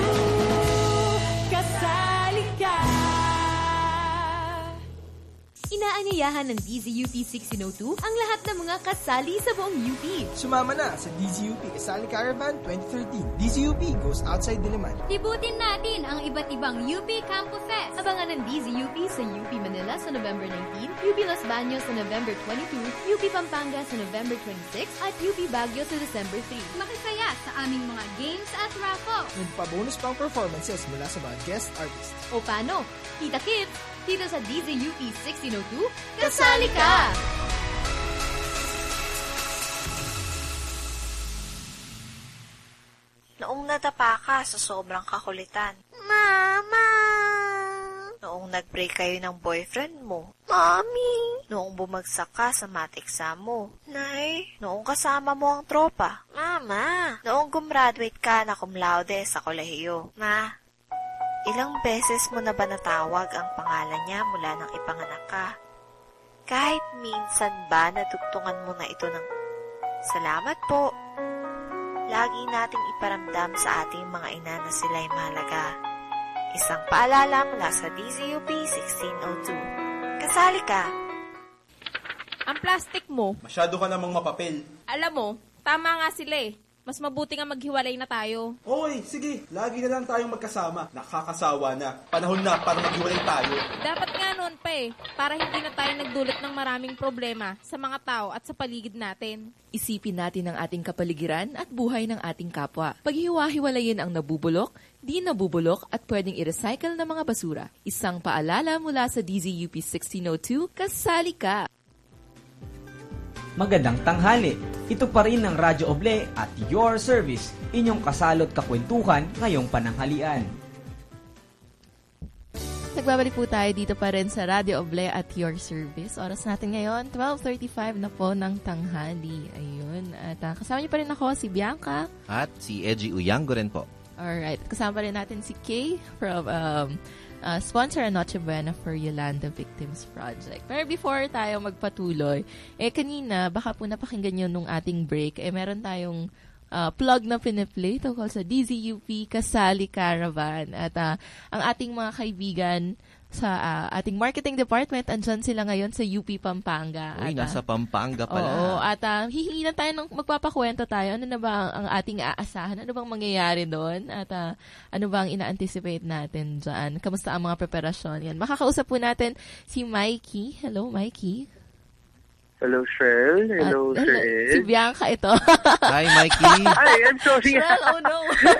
[SPEAKER 1] 1602. Kasali ka! Inaanyayahan ng DZUP 1602 ang lahat ng mga kasali sa buong UP.
[SPEAKER 2] Sumama na sa DZUP Kasali Caravan 2013. DZUP goes outside Diliman.
[SPEAKER 1] Libutin natin ang iba't ibang UP Campo Fest. Abangan ng DZUP sa UP Manila sa November 19, UP Los Baños sa November 22, UP Pampanga sa November 26, at UP Baguio sa December 3. Makisaya sa aming mga games at raffles.
[SPEAKER 2] With pa-bonus pang performances mula sa mga guest artists.
[SPEAKER 1] O paano? Kita Kids, dito sa DZUP 1602, kasali ka!
[SPEAKER 3] Noong nadapa ka sa sobrang kakulitan. Mama! Noong nag-break kayo ng boyfriend mo. Mommy! Noong bumagsak ka sa math exam mo. Nay! Noong kasama mo ang tropa. Mama! Noong gumraduate ka na cum laude sa kolehiyo. Ma! Ilang beses mo na ba natawag ang pangalan niya mula nang ipanganak ka? Kahit minsan ba natugtungan mo na ito ng salamat po? Lagi nating iparamdam sa ating mga ina na sila'y mahalaga. Isang paalala mula sa DZUP 1602. Kasali ka!
[SPEAKER 8] Ang plastic mo.
[SPEAKER 4] Masyado ka namang mapapel.
[SPEAKER 8] Alam mo, tama nga sila eh. Mas mabuti nga maghiwalay na tayo.
[SPEAKER 4] Oy, sige. Lagi na lang tayong magkasama. Nakakasawa na. Panahon na para maghiwalay tayo.
[SPEAKER 8] Dapat nga noon pa eh. Para hindi na tayo nagdulot ng maraming problema sa mga tao at sa paligid natin.
[SPEAKER 6] Isipin natin ang ating kapaligiran at buhay ng ating kapwa. Paghiwa-hiwalayin ang nabubulok, di nabubulok at pwedeng i-recycle na mga basura. Isang paalala mula sa DZUP 1602, kasali ka!
[SPEAKER 14] Magandang tanghali. Ito pa rin ang Radyo Oble at your service, inyong kasalot kakwentuhan ngayong pananghalian.
[SPEAKER 15] Nagbabalik po tayo dito pa rin sa Radyo Oble at your service. Oras natin ngayon, 12:35 na po ng tanghali. Ayun. At kasama niyo pa rin ako, si Bianca.
[SPEAKER 12] At si Edgy Uyango rin po.
[SPEAKER 15] Alright. Kasama pa rin natin si Kay from sponsor ang Noche Buena for Yolanda Victims Project. Pero before tayo magpatuloy, kanina, baka po napakinggan nyo nung ating break, meron tayong plug na piniplay tungkol sa DZUP Kasali Caravan. At ang ating mga kaibigan sa ating marketing department, andyan sila ngayon sa UP Pampanga.
[SPEAKER 12] Uy, nasa Pampanga pala.
[SPEAKER 15] Oo, at hihingi na tayo magpapakwento tayo. Ano na ba ang ating aasahan? Ano bang mangyayari doon? At ano ba ang ina-anticipate natin dyan? Kamusta ang mga preparasyon? Yan. Makakausap po natin si Mikey. Hello, Mikey.
[SPEAKER 5] Hello, Shirl. Hello, Sir Ed.
[SPEAKER 15] Si Bianca ito.
[SPEAKER 12] Hi, Mikey.
[SPEAKER 5] Ay, I'm sorry.
[SPEAKER 15] Shirl, oh no.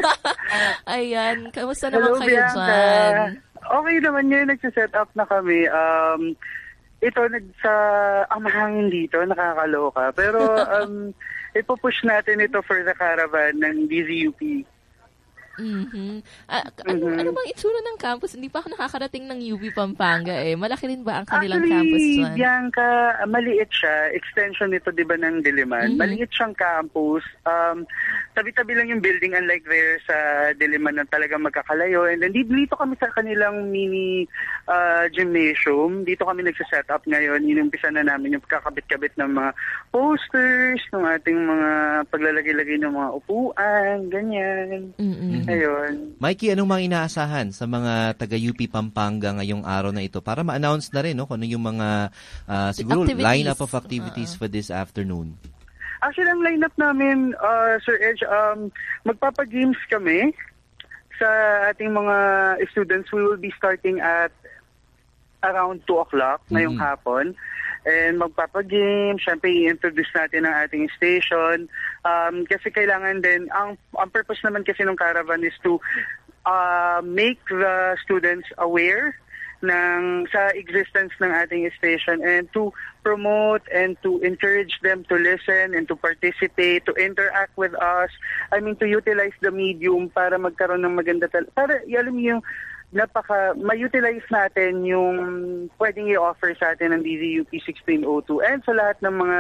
[SPEAKER 15] Ayan, kamusta naman kayo
[SPEAKER 5] Bianca.
[SPEAKER 15] dyan?
[SPEAKER 5] Okay naman ngayon, nagsiset up na kami. Ito, sa mahangin dito, nakakaloka. Pero ipupush natin ito for the caravan ng DZUP.
[SPEAKER 15] Mm-hmm. Ano bang itsura ng campus? Hindi pa ako nakakarating ng UP Pampanga eh. Malaki rin ba ang kanilang campus dyan?
[SPEAKER 5] Actually, Bianca, maliit siya. Extension nito, di ba, ng Diliman. Mm-hmm. Maliit siyang campus. Tabi-tabi lang yung building, unlike there sa Diliman na talagang magkakalayo. And then dito kami sa kanilang mini gymnasium. Dito kami nagsiset up ngayon. Inumpisa na namin yung kakabit-kabit ng mga posters, ng ating mga paglalagay-lagay ng mga upuan, ganyan.
[SPEAKER 15] Mm-hmm.
[SPEAKER 5] Ayun.
[SPEAKER 12] Mikey, anong mga inaasahan sa mga taga-UP Pampanga ngayong araw na ito para ma-announce na rin kung ano yung mga siguro lineup of activities for this afternoon?
[SPEAKER 5] Actually, ang lineup namin, Sir Edge, magpapa-games kami sa ating mga students. We will be starting at around 2 o'clock ngayong hapon. And magpapagame, syempre i-introduce natin ang ating station. Kasi kailangan din, ang purpose naman kasi ng caravan is to make the students aware sa existence ng ating station and to promote and to encourage them to listen and to participate, to interact with us. I mean, to utilize the medium para magkaroon ng maganda para alam yung ma-utilize natin yung pwedeng i-offer sa atin ng DZUP 1602 and sa lahat ng mga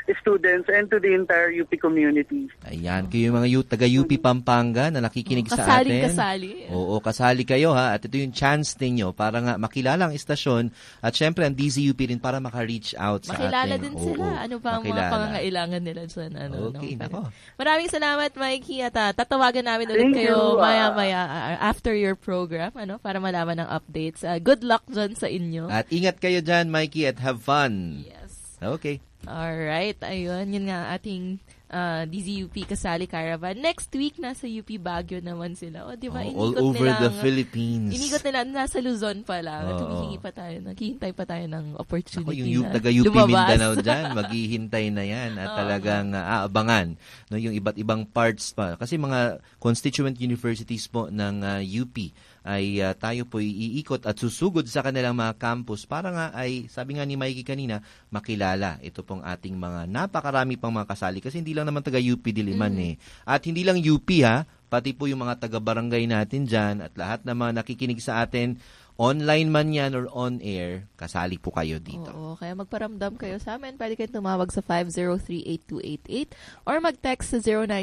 [SPEAKER 5] students and to the entire UP community.
[SPEAKER 12] Ayan, kayo yung mga taga-UP Pampanga na nakikinig sa atin.
[SPEAKER 15] Kasali.
[SPEAKER 12] Oo, kasali kayo ha. At ito yung chance ninyo para nga makilala ang istasyon at syempre ang DZUP rin para maka-reach out sa
[SPEAKER 15] makilala
[SPEAKER 12] atin.
[SPEAKER 15] Din sila. Ano ba ang mga pangangailangan nila dyan?
[SPEAKER 12] Okay, nako.
[SPEAKER 15] Maraming salamat, Mikey. At tatawagan namin ulit kayo maya-maya after your program para malaman ng updates. Good luck dyan sa inyo.
[SPEAKER 12] At ingat kayo dyan, Mikey, at have fun.
[SPEAKER 15] Yes.
[SPEAKER 12] Okay.
[SPEAKER 15] Alright, ayun. Yun nga ating DZUP Kasali Caravan. Next week, nasa UP Baguio naman sila. O, di ba?
[SPEAKER 12] All over the Philippines.
[SPEAKER 15] Inikot nila, nasa Luzon pa lang. Naghihintay pa tayo ng opportunity.
[SPEAKER 12] Yung taga-UP Mindanao dyan, maghihintay na yan at talagang aabangan yung iba't ibang parts pa. Kasi mga constituent universities po ng UP ay tayo po iikot at susugod sa kanilang mga campus para nga ay, sabi nga ni Mikey kanina, makilala ito pong ating mga napakarami pang mga kasali. Kasi hindi lang naman taga-UP Diliman At hindi lang UP pati po yung mga taga-barangay natin dyan at lahat na mga nakikinig sa atin, online man yan or on air, kasali po kayo dito.
[SPEAKER 15] Oo, kaya magparamdam kayo sa amin. Pwede kayong tumawag sa 503-8288 or mag-text sa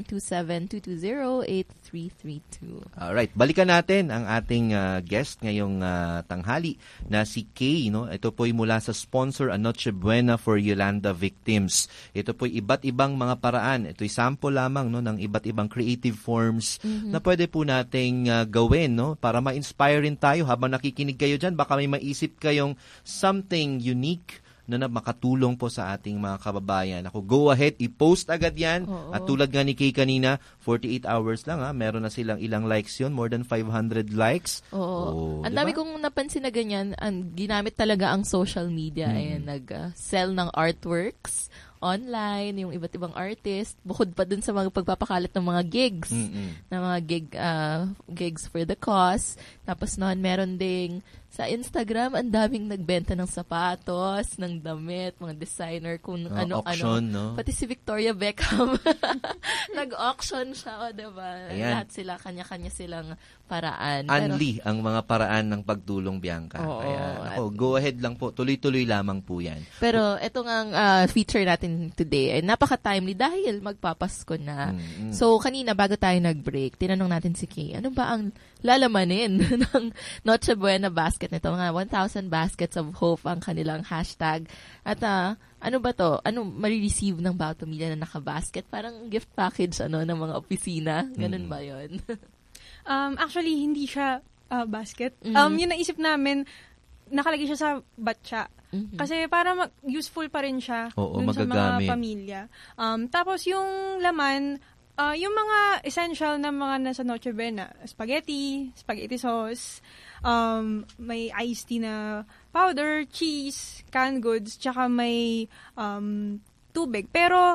[SPEAKER 15] 0927-220-8332.
[SPEAKER 12] Alright, balikan natin ang ating guest ngayong tanghali na si Kay. Ito po'y mula sa sponsor Noche Buena for Yolanda Victims. Ito po'y iba't ibang mga paraan. Ito'y sample lamang ng iba't ibang creative forms na pwede po nating gawin para ma-inspire rin tayo habang nakikinig kayo dyan, baka may maisip kayong something unique na makatulong po sa ating mga kababayan. Go ahead, i-post agad yan. At tulad nga ni Kay kanina, 48 hours lang meron na silang ilang likes yun, more than 500 likes.
[SPEAKER 15] Ang dami kong napansin na ganyan, ginamit talaga ang social media nag-sell ng artworks online, yung iba't ibang artist, bukod pa dun sa mga pagpapakalat ng mga gigs, na mga gigs for the cause. Tapos noon, meron ding sa Instagram, ang daming nagbenta ng sapatos, ng damit, mga designer, kung ano-ano. Pati si Victoria Beckham, nag-auction siya, diba? Lahat sila, kanya-kanya silang paraan.
[SPEAKER 12] Unli ang mga paraan ng pagtulong, Bianca. Kaya, go ahead lang po, tuloy-tuloy lamang po yan.
[SPEAKER 15] Pero ito ang feature natin today ay napaka-timely dahil magpapasko na. So, kanina, bago tayo nag-break, tinanong natin si Kay, ano ba ang lalamanin ng Noche Buena basket nito? Mga 1,000 baskets of hope ang kanilang hashtag. At ano ba to? Ano marireceive ng bawat pamilya na nakabasket? Parang gift package ng mga opisina. Ganun ba yun?
[SPEAKER 24] Actually, hindi siya basket. Yung naisip namin, nakalagay siya sa batya. Kasi para useful pa rin siya dun sa mga pamilya. Tapos yung laman, yung mga essential na mga nasa Noche Buena, spaghetti sauce, may iced tea na powder, cheese, canned goods, tsaka may tubig. Pero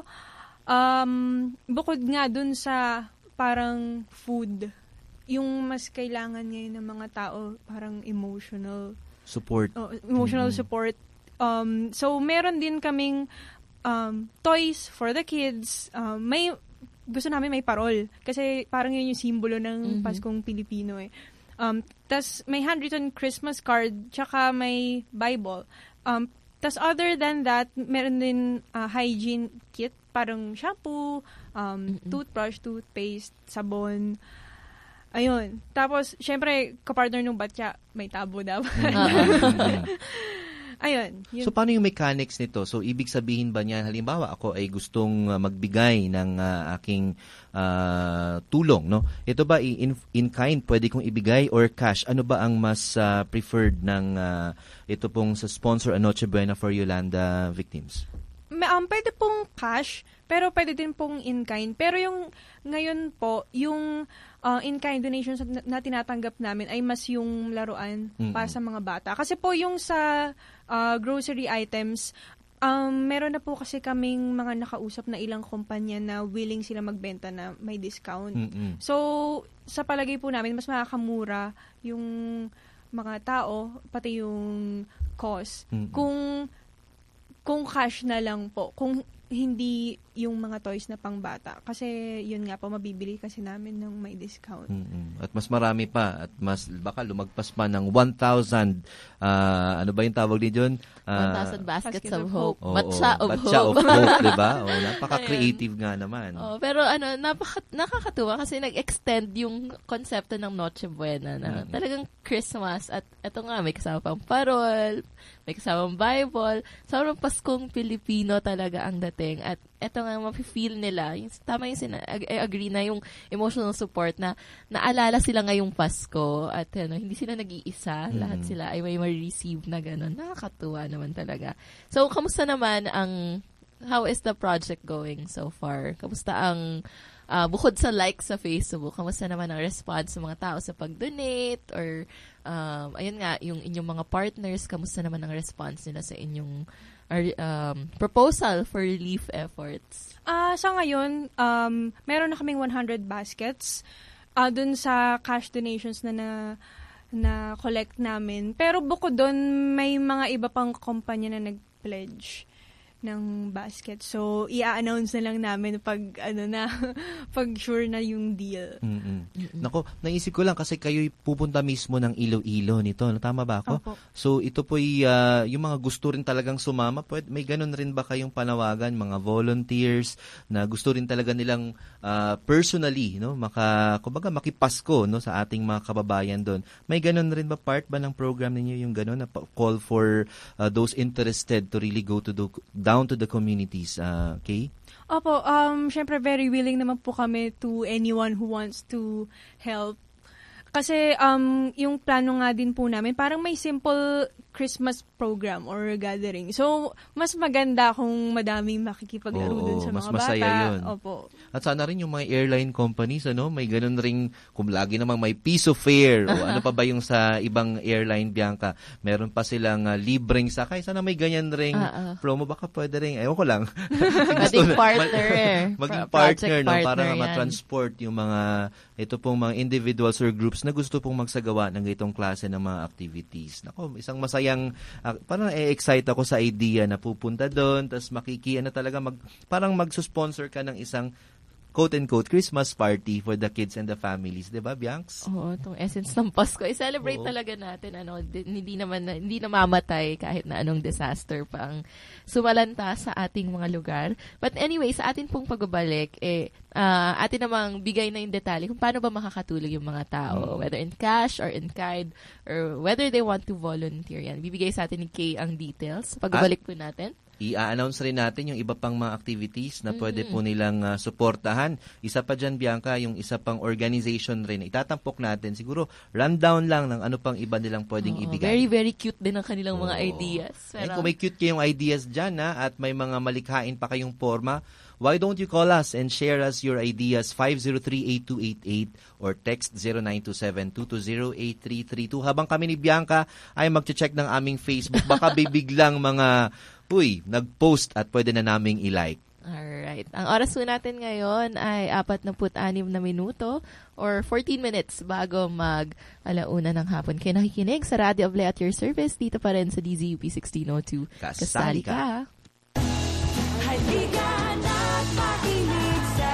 [SPEAKER 24] bukod nga dun sa parang food, yung mas kailangan ngayon ng mga tao, parang emotional
[SPEAKER 12] support.
[SPEAKER 24] Support. So meron din kaming toys for the kids. Gusto namin may parol. Kasi parang yun yung simbolo ng Paskong Pilipino Tas may handwritten Christmas card, tsaka may Bible. Tas other than that, meron din hygiene kit, parang shampoo, toothbrush, toothpaste, sabon. Ayun. Tapos, syempre, kapartner nung batya, may tabo daw. Ayun.
[SPEAKER 12] So, paano yung mechanics nito? So, ibig sabihin ba niyan, halimbawa, ako ay gustong magbigay ng aking tulong, no? Ito ba in kind, pwede kong ibigay or cash? Ano ba ang mas preferred ng ito pong sa sponsor Noche Buena for Yolanda Victims?
[SPEAKER 24] Pwede pong cash, pero pwede din pong in kind. Pero yung ngayon po, yung in kind donations na tinatanggap namin ay mas yung laruan para sa mga bata. Kasi po yung sa grocery items, meron na po kasi kaming mga nakausap na ilang kumpanya na willing sila magbenta na may discount. So, sa palagay po namin, mas makakamura yung mga tao, pati yung cost. Kung cash na lang po. Kung hindi yung mga toys na pangbata. Kasi yun nga po, mabibili kasi namin ng may discount.
[SPEAKER 12] At mas marami pa. At mas baka lumagpas pa ng 1,000, ano ba yung tawag din yun?
[SPEAKER 15] 1,000 baskets of hope.
[SPEAKER 12] Matcha of hope, diba? Napaka-creative nga naman.
[SPEAKER 15] Pero nakakatuwa kasi nag-extend yung konsepto ng Noche Buena na talagang Christmas. At eto nga, may kasama pang parol, may kasamang Bible. Sobrang Paskong Pilipino talaga ang dating. At eto nga, mafe-feel nila. Tama yung agree na yung emotional support na naalala sila ngayong Pasko. At hindi sila nag-iisa. Lahat sila ay may ma-receive na gano'n. Nakakatuwa naman talaga. So, kamusta naman how is the project going so far? Kamusta ang bukod sa likes sa Facebook, kamusta naman ang response ng mga tao sa pag-donate or ayun nga, yung inyong mga partners, kamusta naman ang response nila sa inyong proposal for relief efforts?
[SPEAKER 24] Sa ngayon, meron na kaming 100 baskets dun sa cash donations na collect namin. Pero bukod dun, may mga iba pang kumpanya na nag-pledge ng basket. So, i-announce na lang namin pag sure na yung deal.
[SPEAKER 12] Nako, naisip ko lang kasi kayo'y pupunta mismo ng Iloilo nito. Tama ba ako?
[SPEAKER 24] Opo.
[SPEAKER 12] So, ito po'y yung mga gusto rin talagang sumama. May ganun rin ba kayong panawagan, mga volunteers na gusto rin talaga nilang personally, no, kumbaga makipasko, no, sa ating mga kababayan doon. May ganun rin ba, part ba ng program ninyo yung ganun na call for those interested to really go to down to the communities, Kay?
[SPEAKER 24] Opo, syempre very willing naman po kami to anyone who wants to help. Kasi yung plano nga din po namin, parang may simple Christmas program or gathering. So, mas maganda kung madaming makikipaglaro dun sa mga
[SPEAKER 12] mas masaya
[SPEAKER 24] bata.
[SPEAKER 12] Yun.
[SPEAKER 24] Opo.
[SPEAKER 12] At sana rin yung mga airline companies, may ganun ring, kung lagi namang may piece of fare, o ano pa ba yung sa ibang airline, Bianca, meron pa silang libreng sakay. Sana may ganyan ring promo, baka pwede ring, ewan ko lang.
[SPEAKER 15] Maging partner
[SPEAKER 12] maging partner, no, para
[SPEAKER 15] yan.
[SPEAKER 12] ma-transport yung mga, ito pong mga individuals or groups na gusto pong magsagawa ng itong klase ng mga activities. Nako, isang masayang, parang excite ako sa idea na pupunta doon, tapos talaga parang magsusponsor ka ng isang quote-unquote Christmas party for the kids and the families, 'di ba, Biancs?
[SPEAKER 15] Oo, itong essence ng Pasko. I-celebrate talaga natin hindi namamatay kahit na anong disaster pa ang sumalanta sa ating mga lugar. But anyway, sa atin pong pagbabalik atin namang bigay na yung detalye kung paano ba makakatulong yung mga tao, whether in cash or in kind or whether they want to volunteer. Yan, bibigay sa atin ni Kay ang details. Pagbabalik po natin.
[SPEAKER 12] I-announce rin natin yung iba pang mga activities na pwede po nilang suportahan. Isa pa dyan, Bianca, yung isa pang organization rin. Itatampok natin. Siguro, rundown lang ng ano pang iba nilang pwedeng ibigay.
[SPEAKER 15] Very, very cute din ang kanilang mga ideas.
[SPEAKER 12] Kung may cute kayong ideas dyan, at may mga malikhain pa kayong forma, why don't you call us and share us your ideas 503-8288 or text 0927-220-8332. Habang kami ni Bianca ay mag-check ng aming Facebook, baka bibiglang mga nag-post at pwede na naming i-like.
[SPEAKER 15] Alright. Ang oras po natin ngayon ay 46 na minuto or 14 minutes bago mag-alauna ng hapon. Kaya nakikinig sa Radio Able at your service dito pa rin sa DZUP 1602. Kasali ka!
[SPEAKER 1] Halika na't makinig sa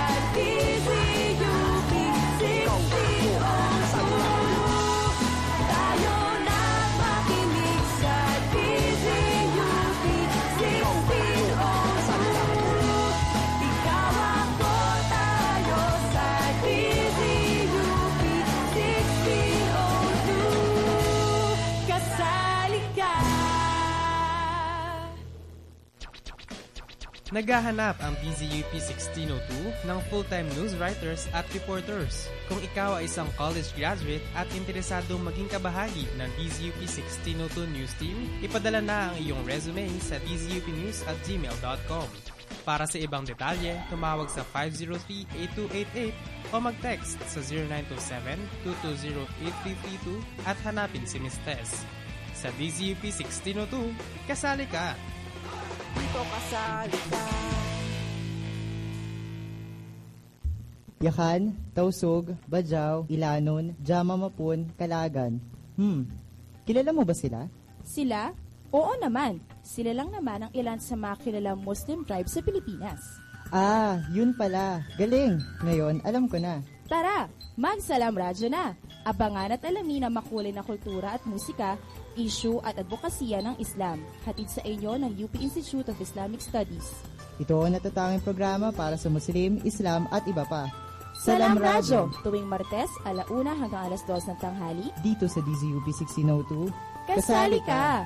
[SPEAKER 1] DZUP 1602. Tayo na't makinig sa DZUP 1602. Ikaw ako tayo sa DZUP 1602. Kasali ka!
[SPEAKER 7] Naghahanap ang DZUP 1602 ng full-time news writers at reporters. Kung ikaw ay isang college graduate at interesadong maging kabahagi ng DZUP 1602 News Team, ipadala na ang iyong resume sa dzupnews@gmail.com. Para sa ibang detalye, tumawag sa 503-8288 o mag-text sa 0927-220-8332 at hanapin si Ms. Tess. Sa DZUP 1602, kasali ka!
[SPEAKER 1] Dito kasali ka.
[SPEAKER 9] Yakan, Tausog, Bajaw, Ilanon, Jama Mapun, Kalagan. Kilala mo ba sila?
[SPEAKER 8] Sila? Oo naman, sila lang naman ang ilan sa mga kilalang Muslim tribe sa Pilipinas.
[SPEAKER 9] Ah, yun pala. Galing. Ngayon, alam ko na.
[SPEAKER 8] Tara, magsalam radyo na. Abangan at alamin ang makulay na kultura at musika, issue at advokasya ng Islam. Hatid sa inyo ng UP Institute of Islamic Studies.
[SPEAKER 9] Ito ang natatanging programa para sa Muslim, Islam at iba pa.
[SPEAKER 8] Salam Radyo, tuwing Martes, 1:00 hanggang 2:00 ng tanghali.
[SPEAKER 9] Dito sa DZUP 1602.
[SPEAKER 8] Kasali ka!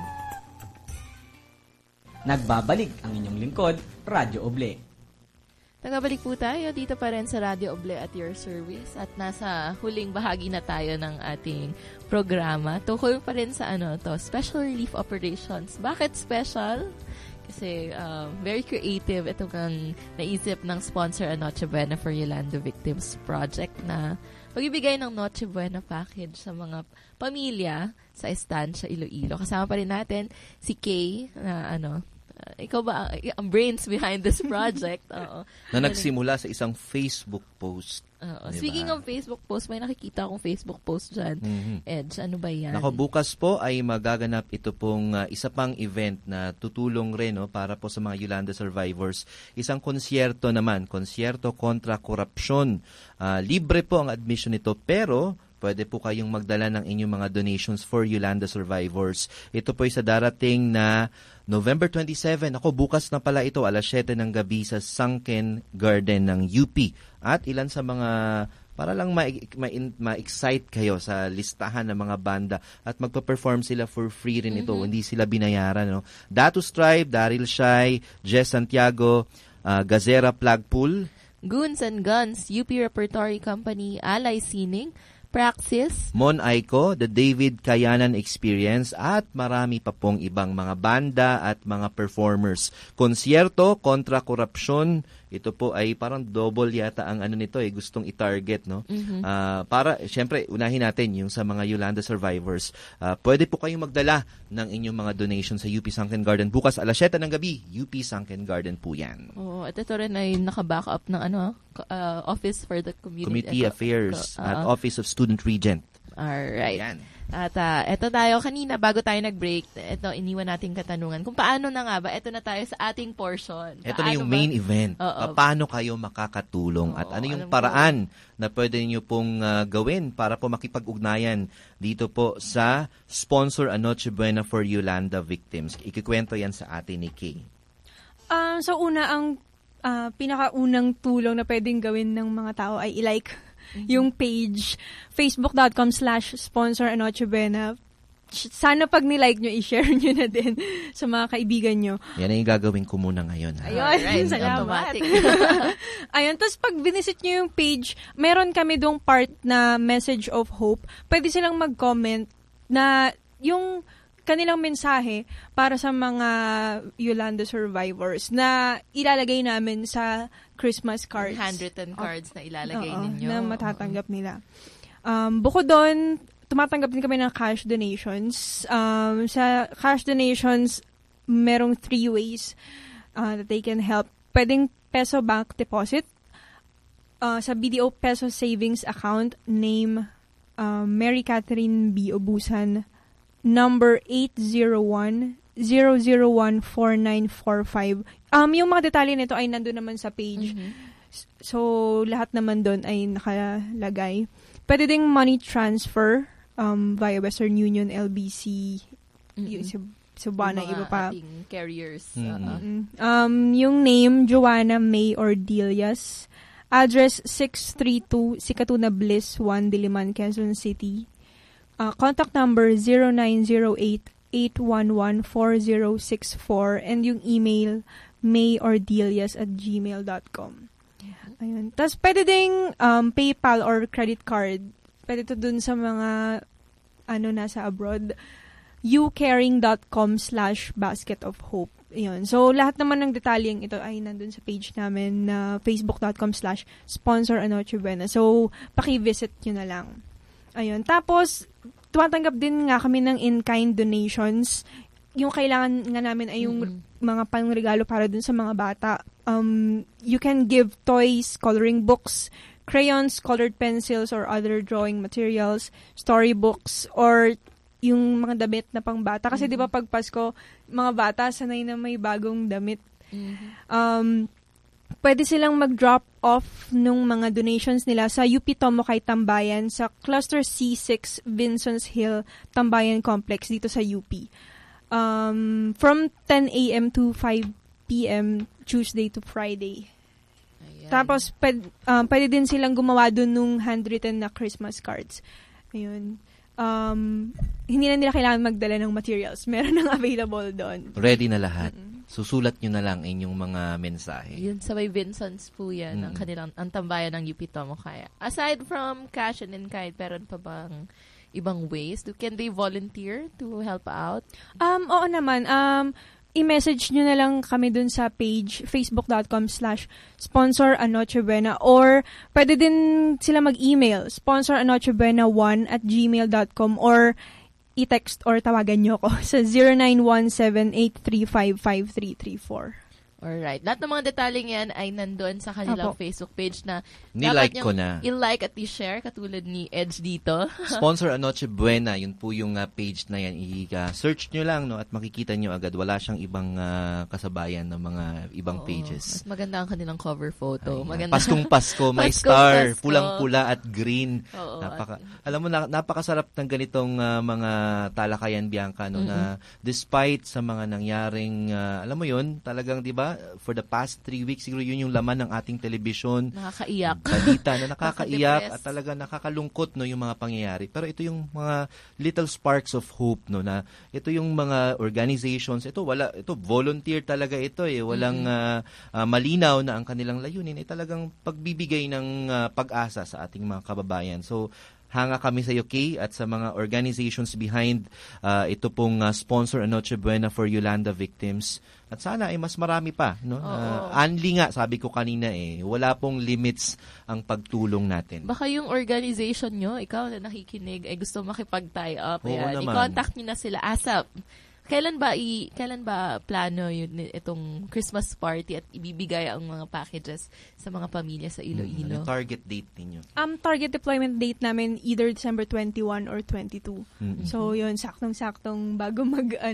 [SPEAKER 14] Nagbabalik ang inyong lingkod, Radyo Oble.
[SPEAKER 15] Nagbabalik po tayo dito pa rin sa Radio Oble at your service at nasa huling bahagi na tayo ng ating programa. Tukol pa rin sa Special Relief Operations. Bakit special? Kasi very creative itong naisip ng sponsor ang Noche Buena for Yolanda Victims Project na magbibigay ng Noche Buena package sa mga pamilya sa Estancia, Iloilo. Kasama pa rin natin si Kay na ikaw ba ang brains behind this project? Oo.
[SPEAKER 12] Na nagsimula sa isang Facebook post.
[SPEAKER 15] Diba? Speaking of Facebook post, may nakikita akong Facebook post dyan. Edge, ano ba yan?
[SPEAKER 12] Nako, bukas po ay magaganap ito pong isa pang event na tutulong rin para po sa mga Yolanda survivors. Isang konsyerto naman, konsyerto kontra korupsyon. Libre po ang admission nito, pero pwede po kayong magdala ng inyong mga donations for Yolanda survivors. Ito po ay sa darating na November 27. Ako, bukas na pala ito, 7:00 ng gabi sa Sunken Garden ng UP. At ilan sa mga, para lang ma-excite kayo sa listahan ng mga banda at magpa-perform sila for free rin ito. Hindi sila binayaran. Datus Tribe, Daryl Shai, Jess Santiago, Gazera Plagpool,
[SPEAKER 15] Goons and Guns, UP Repertory Company, Alay Sining, Praxis,
[SPEAKER 12] Mon Aiko, The David Kayanan Experience, at marami pa pong ibang mga banda at mga performers. Konsyerto kontra korupsyon, ito po ay parang double yata ang nito gustong i-target, no? Para, syempre, unahin natin yung sa mga Yolanda survivors. Pwede po kayong magdala ng inyong mga donations sa UP Sunken Garden. Bukas, 7:00 ng gabi, UP Sunken Garden po yan.
[SPEAKER 15] At ito rin ay naka-back up ng Office for the
[SPEAKER 12] Community Affairs at Office of Student Regent.
[SPEAKER 15] Alright. Ayan. At eto tayo kanina, bago tayo nag-break, eto iniwan nating katanungan. Kung paano na nga ba, eto na tayo sa ating portion.
[SPEAKER 12] Eto na yung main event. Paano kayo makakatulong at ano yung paraan na pwede niyo pong gawin para po makipag-ugnayan dito po sa sponsor Noche Buena for Yolanda Victims. Ikikwento yan sa atin ni Kay.
[SPEAKER 24] So una, ang pinakaunang tulong na pwedeng gawin ng mga tao ay i-like yung page, facebook.com/sponsor Noche Buena. Sana pag nilike nyo, i-share nyo na din sa mga kaibigan nyo.
[SPEAKER 12] Yan ang gagawin ko muna ngayon.
[SPEAKER 24] Ayun, salamat. Ayun, tapos pag binisit nyo yung page, meron kami dong part na message of hope. Pwede silang mag-comment na yung kanilang mensahe para sa mga Yolanda survivors na ilalagay namin sa Christmas cards.
[SPEAKER 15] Handwritten cards na ilalagay ninyo.
[SPEAKER 24] Na matatanggap nila. Bukod doon, tumatanggap din kami ng cash donations. Sa cash donations, merong 3 ways that they can help. Pwedeng peso bank deposit. Sa BDO Peso Savings Account, name Mary Catherine B. Obusan, number 801-001-4945. Yung mga detalye nito ay nandun naman sa page. So, lahat naman doon ay nakalagay. Pwede ding money transfer via Western Union, LBC, Subana, iba pa.
[SPEAKER 15] Ating carriers.
[SPEAKER 24] Yung name, Joanna May Ordillas. Address 632 Sikatuna Bliss 1, Diliman, Quezon City. Contact number 0908-811-4064 and yung email mayordilias@gmail.com. Ayun. Tapos pwede ding PayPal or credit card. Pwede to dun sa mga nasa abroad. youcaring.com/basketofhope. Ayun. So lahat naman ng detalyeng ito ay nandun sa page namin na facebook.com/sponsor Noche Buena. So paki-visit nyo na lang. Ayun. Tapos, tumatanggap din nga kami ng in-kind donations. Yung kailangan nga namin ay yung mga pangregalo para dun sa mga bata. You can give toys, coloring books, crayons, colored pencils, or other drawing materials, storybooks, or yung mga damit na pangbata. Kasi di ba pag Pasko, mga bata sanay na may bagong damit. Pwede silang mag-drop off nung mga donations nila sa UP Tomokay Tambayan sa Cluster C6 Vinsons Hill Tambayan Complex dito sa UP. From 10 a.m. to 5 p.m. Tuesday to Friday. Tapos, pwede din silang gumawa dun nung handwritten na Christmas cards. Ayun. Hindi na nila kailangan magdala ng materials. Meron nang available doon.
[SPEAKER 12] Ready na lahat. Susulat nyo na lang inyong mga mensahe.
[SPEAKER 15] Yun, sa may Vincent's po yan, ang tambayan ng UP Tomokay. Aside from cash and in-kind, meron pa bang ibang ways? Can they volunteer to help out?
[SPEAKER 24] Oo naman. I-message nyo na lang kami dun sa page, facebook.com/sponsor Anoche Buena, or pwede din sila mag-email, sponsoranochebuena1@gmail.com, or i-text or tawagan nyo ako sa 0917-835-5334.
[SPEAKER 15] Alright. Lahat ng mga detaling yan ay nandun sa kanilang Facebook page na
[SPEAKER 12] Ni-like ko na.
[SPEAKER 15] I-like at i-share katulad ni Edge dito.
[SPEAKER 12] Sponsor Anoche Buena, yun po yung page na yan. I-search nyo lang, no, at makikita nyo agad. Wala siyang ibang kasabayan ng mga ibang pages.
[SPEAKER 15] Mas maganda ang kanilang cover photo.
[SPEAKER 12] Paskong Pasko, may star, pulang-pula at green. Alam mo, napakasarap ng ganitong mga talakayan, Bianca, no, na despite sa mga nangyaring, alam mo yun, talagang, di ba, for the past 3 weeks, siguro yun yung laman ng ating television.
[SPEAKER 15] Nakakaiyak.
[SPEAKER 12] Balita na nakakaiyak at talaga nakakalungkot, no, yung mga pangyayari. Pero ito yung mga little sparks of hope, no, na ito yung mga organizations, ito volunteer talaga ito walang malinaw na ang kanilang layunin ay talagang pagbibigay ng pag-asa sa ating mga kababayan. So hanga kami sa iyo, Kay, at sa mga organizations behind ito pong sponsor Anoche Buena for Yolanda victims. At sana ay mas marami pa, no? Anli nga, sabi ko kanina wala pong limits ang pagtulong natin.
[SPEAKER 15] Baka yung organization nyo, ikaw na nakikinig, ay gusto makipag-tie up. I-contact nyo na sila ASAP. Kailan ba plano yun itong Christmas party at ibibigay ang mga packages sa mga pamilya sa Iloilo?
[SPEAKER 12] Target date ninyo?
[SPEAKER 24] Target deployment date namin either December 21 or 22. So yun, saktong-saktong bago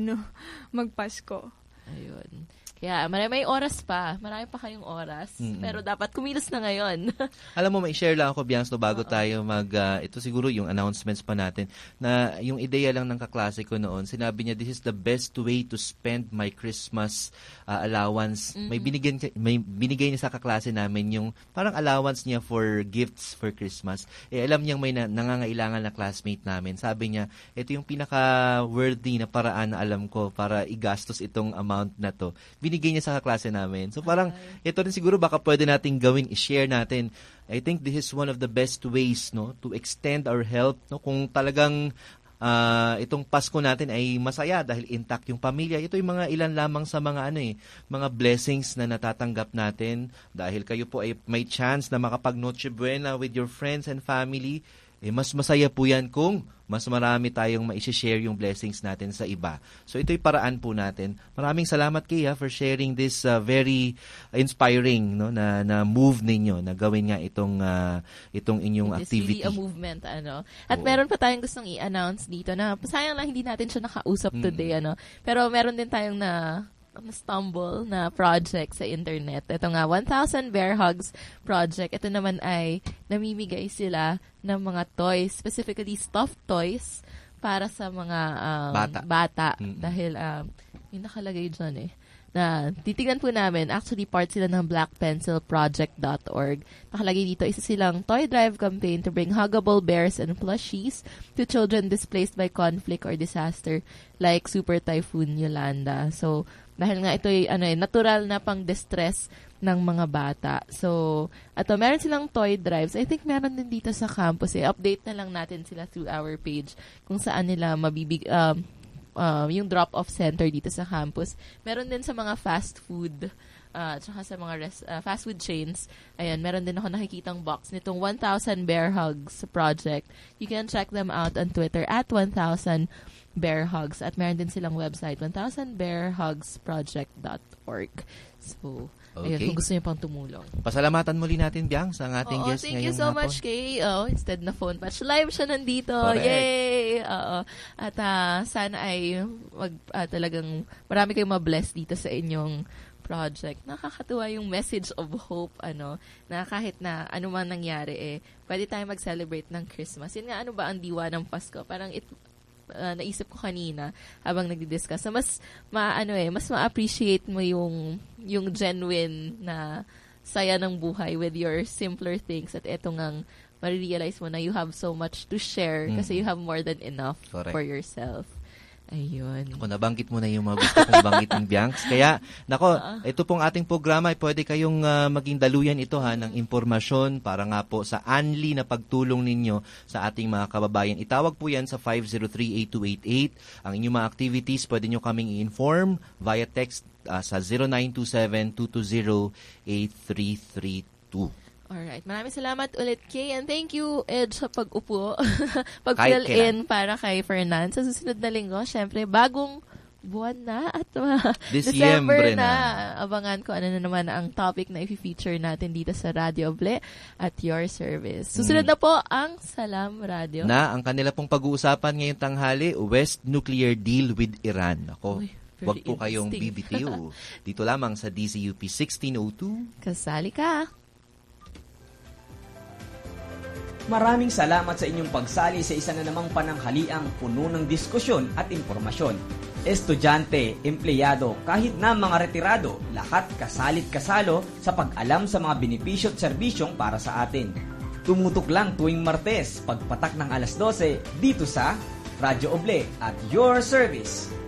[SPEAKER 24] magpasko.
[SPEAKER 15] Ayun. Kaya may oras pa. Marami pa kayong oras. Pero dapat kumilos na ngayon.
[SPEAKER 12] Alam mo, may share lang ako, Biansto, bago tayo ito siguro yung announcements pa natin, na yung ideya lang ng kaklase ko noon, sinabi niya, this is the best way to spend my Christmas allowance. May binigay niya sa kaklase namin yung parang allowance niya for gifts for Christmas. Alam niyang may nangangailangan na classmate namin. Sabi niya, ito yung pinaka-worthy na paraan na alam ko para igastos itong amount na to. Binigay niya sa kaklase namin. So parang ito rin siguro baka pwede nating gawin, i-share natin. I think this is one of the best ways, no, to extend our help, no, kung talagang itong Pasko natin ay masaya dahil intact yung pamilya. Ito yung mga ilan lamang sa mga mga blessings na natatanggap natin dahil kayo po ay may chance na makapag Noche Buena with your friends and family. Mas masaya po yan kung mas marami tayong ma-share yung blessings natin sa iba. So ito'y paraan po natin. Maraming salamat, Kaya, for sharing this very inspiring, no, na move ninyo na gawin nga itong inyong activity.
[SPEAKER 15] It's really a movement, At meron pa tayong gustong i-announce dito na sayang lang hindi natin siya nakausap today, Pero meron din tayong na-stumble na project sa internet. Ito nga, 1,000 Bear Hugs project. Ito naman ay namimigay sila ng mga toys, specifically stuffed toys para sa mga bata. Dahil yung nakalagay dyan na titignan po namin, actually part sila ng blackpencilproject.org. Nakalagay dito, isa silang toy drive campaign to bring huggable bears and plushies to children displaced by conflict or disaster like Super Typhoon Yolanda. So, dahil nga ito ay natural na pang-distress ng mga bata. So, meron silang toy drives. I think meron din dito sa campus. Update na lang natin sila through our page kung saan nila yung drop-off center dito sa campus. Meron din sa mga fast food, tsaka sa mga fast food chains. Ayan, meron din ako nakikitang box nitong 1,000 Bear Hugs project. You can check them out on Twitter at 1,000 Bear Hugs. At meron din silang website, 1000bearhugsproject.org. So, ayun, kung gusto niyo pang tumulong.
[SPEAKER 12] Pasalamatan muli natin, Biang, sa ating guest
[SPEAKER 15] thank
[SPEAKER 12] ngayong
[SPEAKER 15] you so
[SPEAKER 12] hapon.
[SPEAKER 15] much, Kay. Instead na phone patch, live siya nandito.
[SPEAKER 12] Correct.
[SPEAKER 15] Yay! At sana ay talagang marami kayong ma-bless dito sa inyong project. Nakakatuwa yung message of hope, na kahit na ano man nangyari, pwede tayo mag-celebrate ng Christmas. Yun nga, ano ba ang diwa ng Pasko? Parang naisip ko kanina habang nagdi-discuss na mas ma-appreciate mo yung genuine na saya ng buhay with your simpler things. At eto ngang marirealize mo na you have so much to share kasi you have more than enough for yourself. Ayun.
[SPEAKER 12] Ako, nabanggit mo na yung mga gusto kong banggitin, Bianx. Kaya, ito pong ating programa, pwede kayong maging daluyan ito ng impormasyon para nga po sa anli na pagtulong ninyo sa ating mga kababayan. Itawag po yan sa 503-8288. Ang inyong mga activities, pwede nyo kaming i-inform via text sa 0927-220-8332.
[SPEAKER 15] Alright. Maraming salamat ulit, Kay. And thank you, Ed, sa pag-upo. Pag-fill in para kay Fernan. Sa susunod na linggo, syempre, bagong buwan na at December na. Abangan ko ano na naman ang topic na i-feature natin dito sa Radio Ble at your service. Susunod na po ang Salam Radio.
[SPEAKER 12] Na ang kanila pong pag-uusapan ngayong tanghali, West Nuclear Deal with Iran. Ako, wag po kayong BBTO. Dito lamang sa DZUP 1602.
[SPEAKER 15] Kasali ka.
[SPEAKER 14] Maraming salamat sa inyong pagsali sa isa na namang pananghaliang puno ng diskusyon at impormasyon. Estudyante, empleyado, kahit na mga retirado, lahat kasalit kasalo sa pag-alam sa mga benepisyo at serbisyong para sa atin. Tumutok lang tuwing Martes, pagpatak ng alas 12, dito sa Radyo Oble at your service.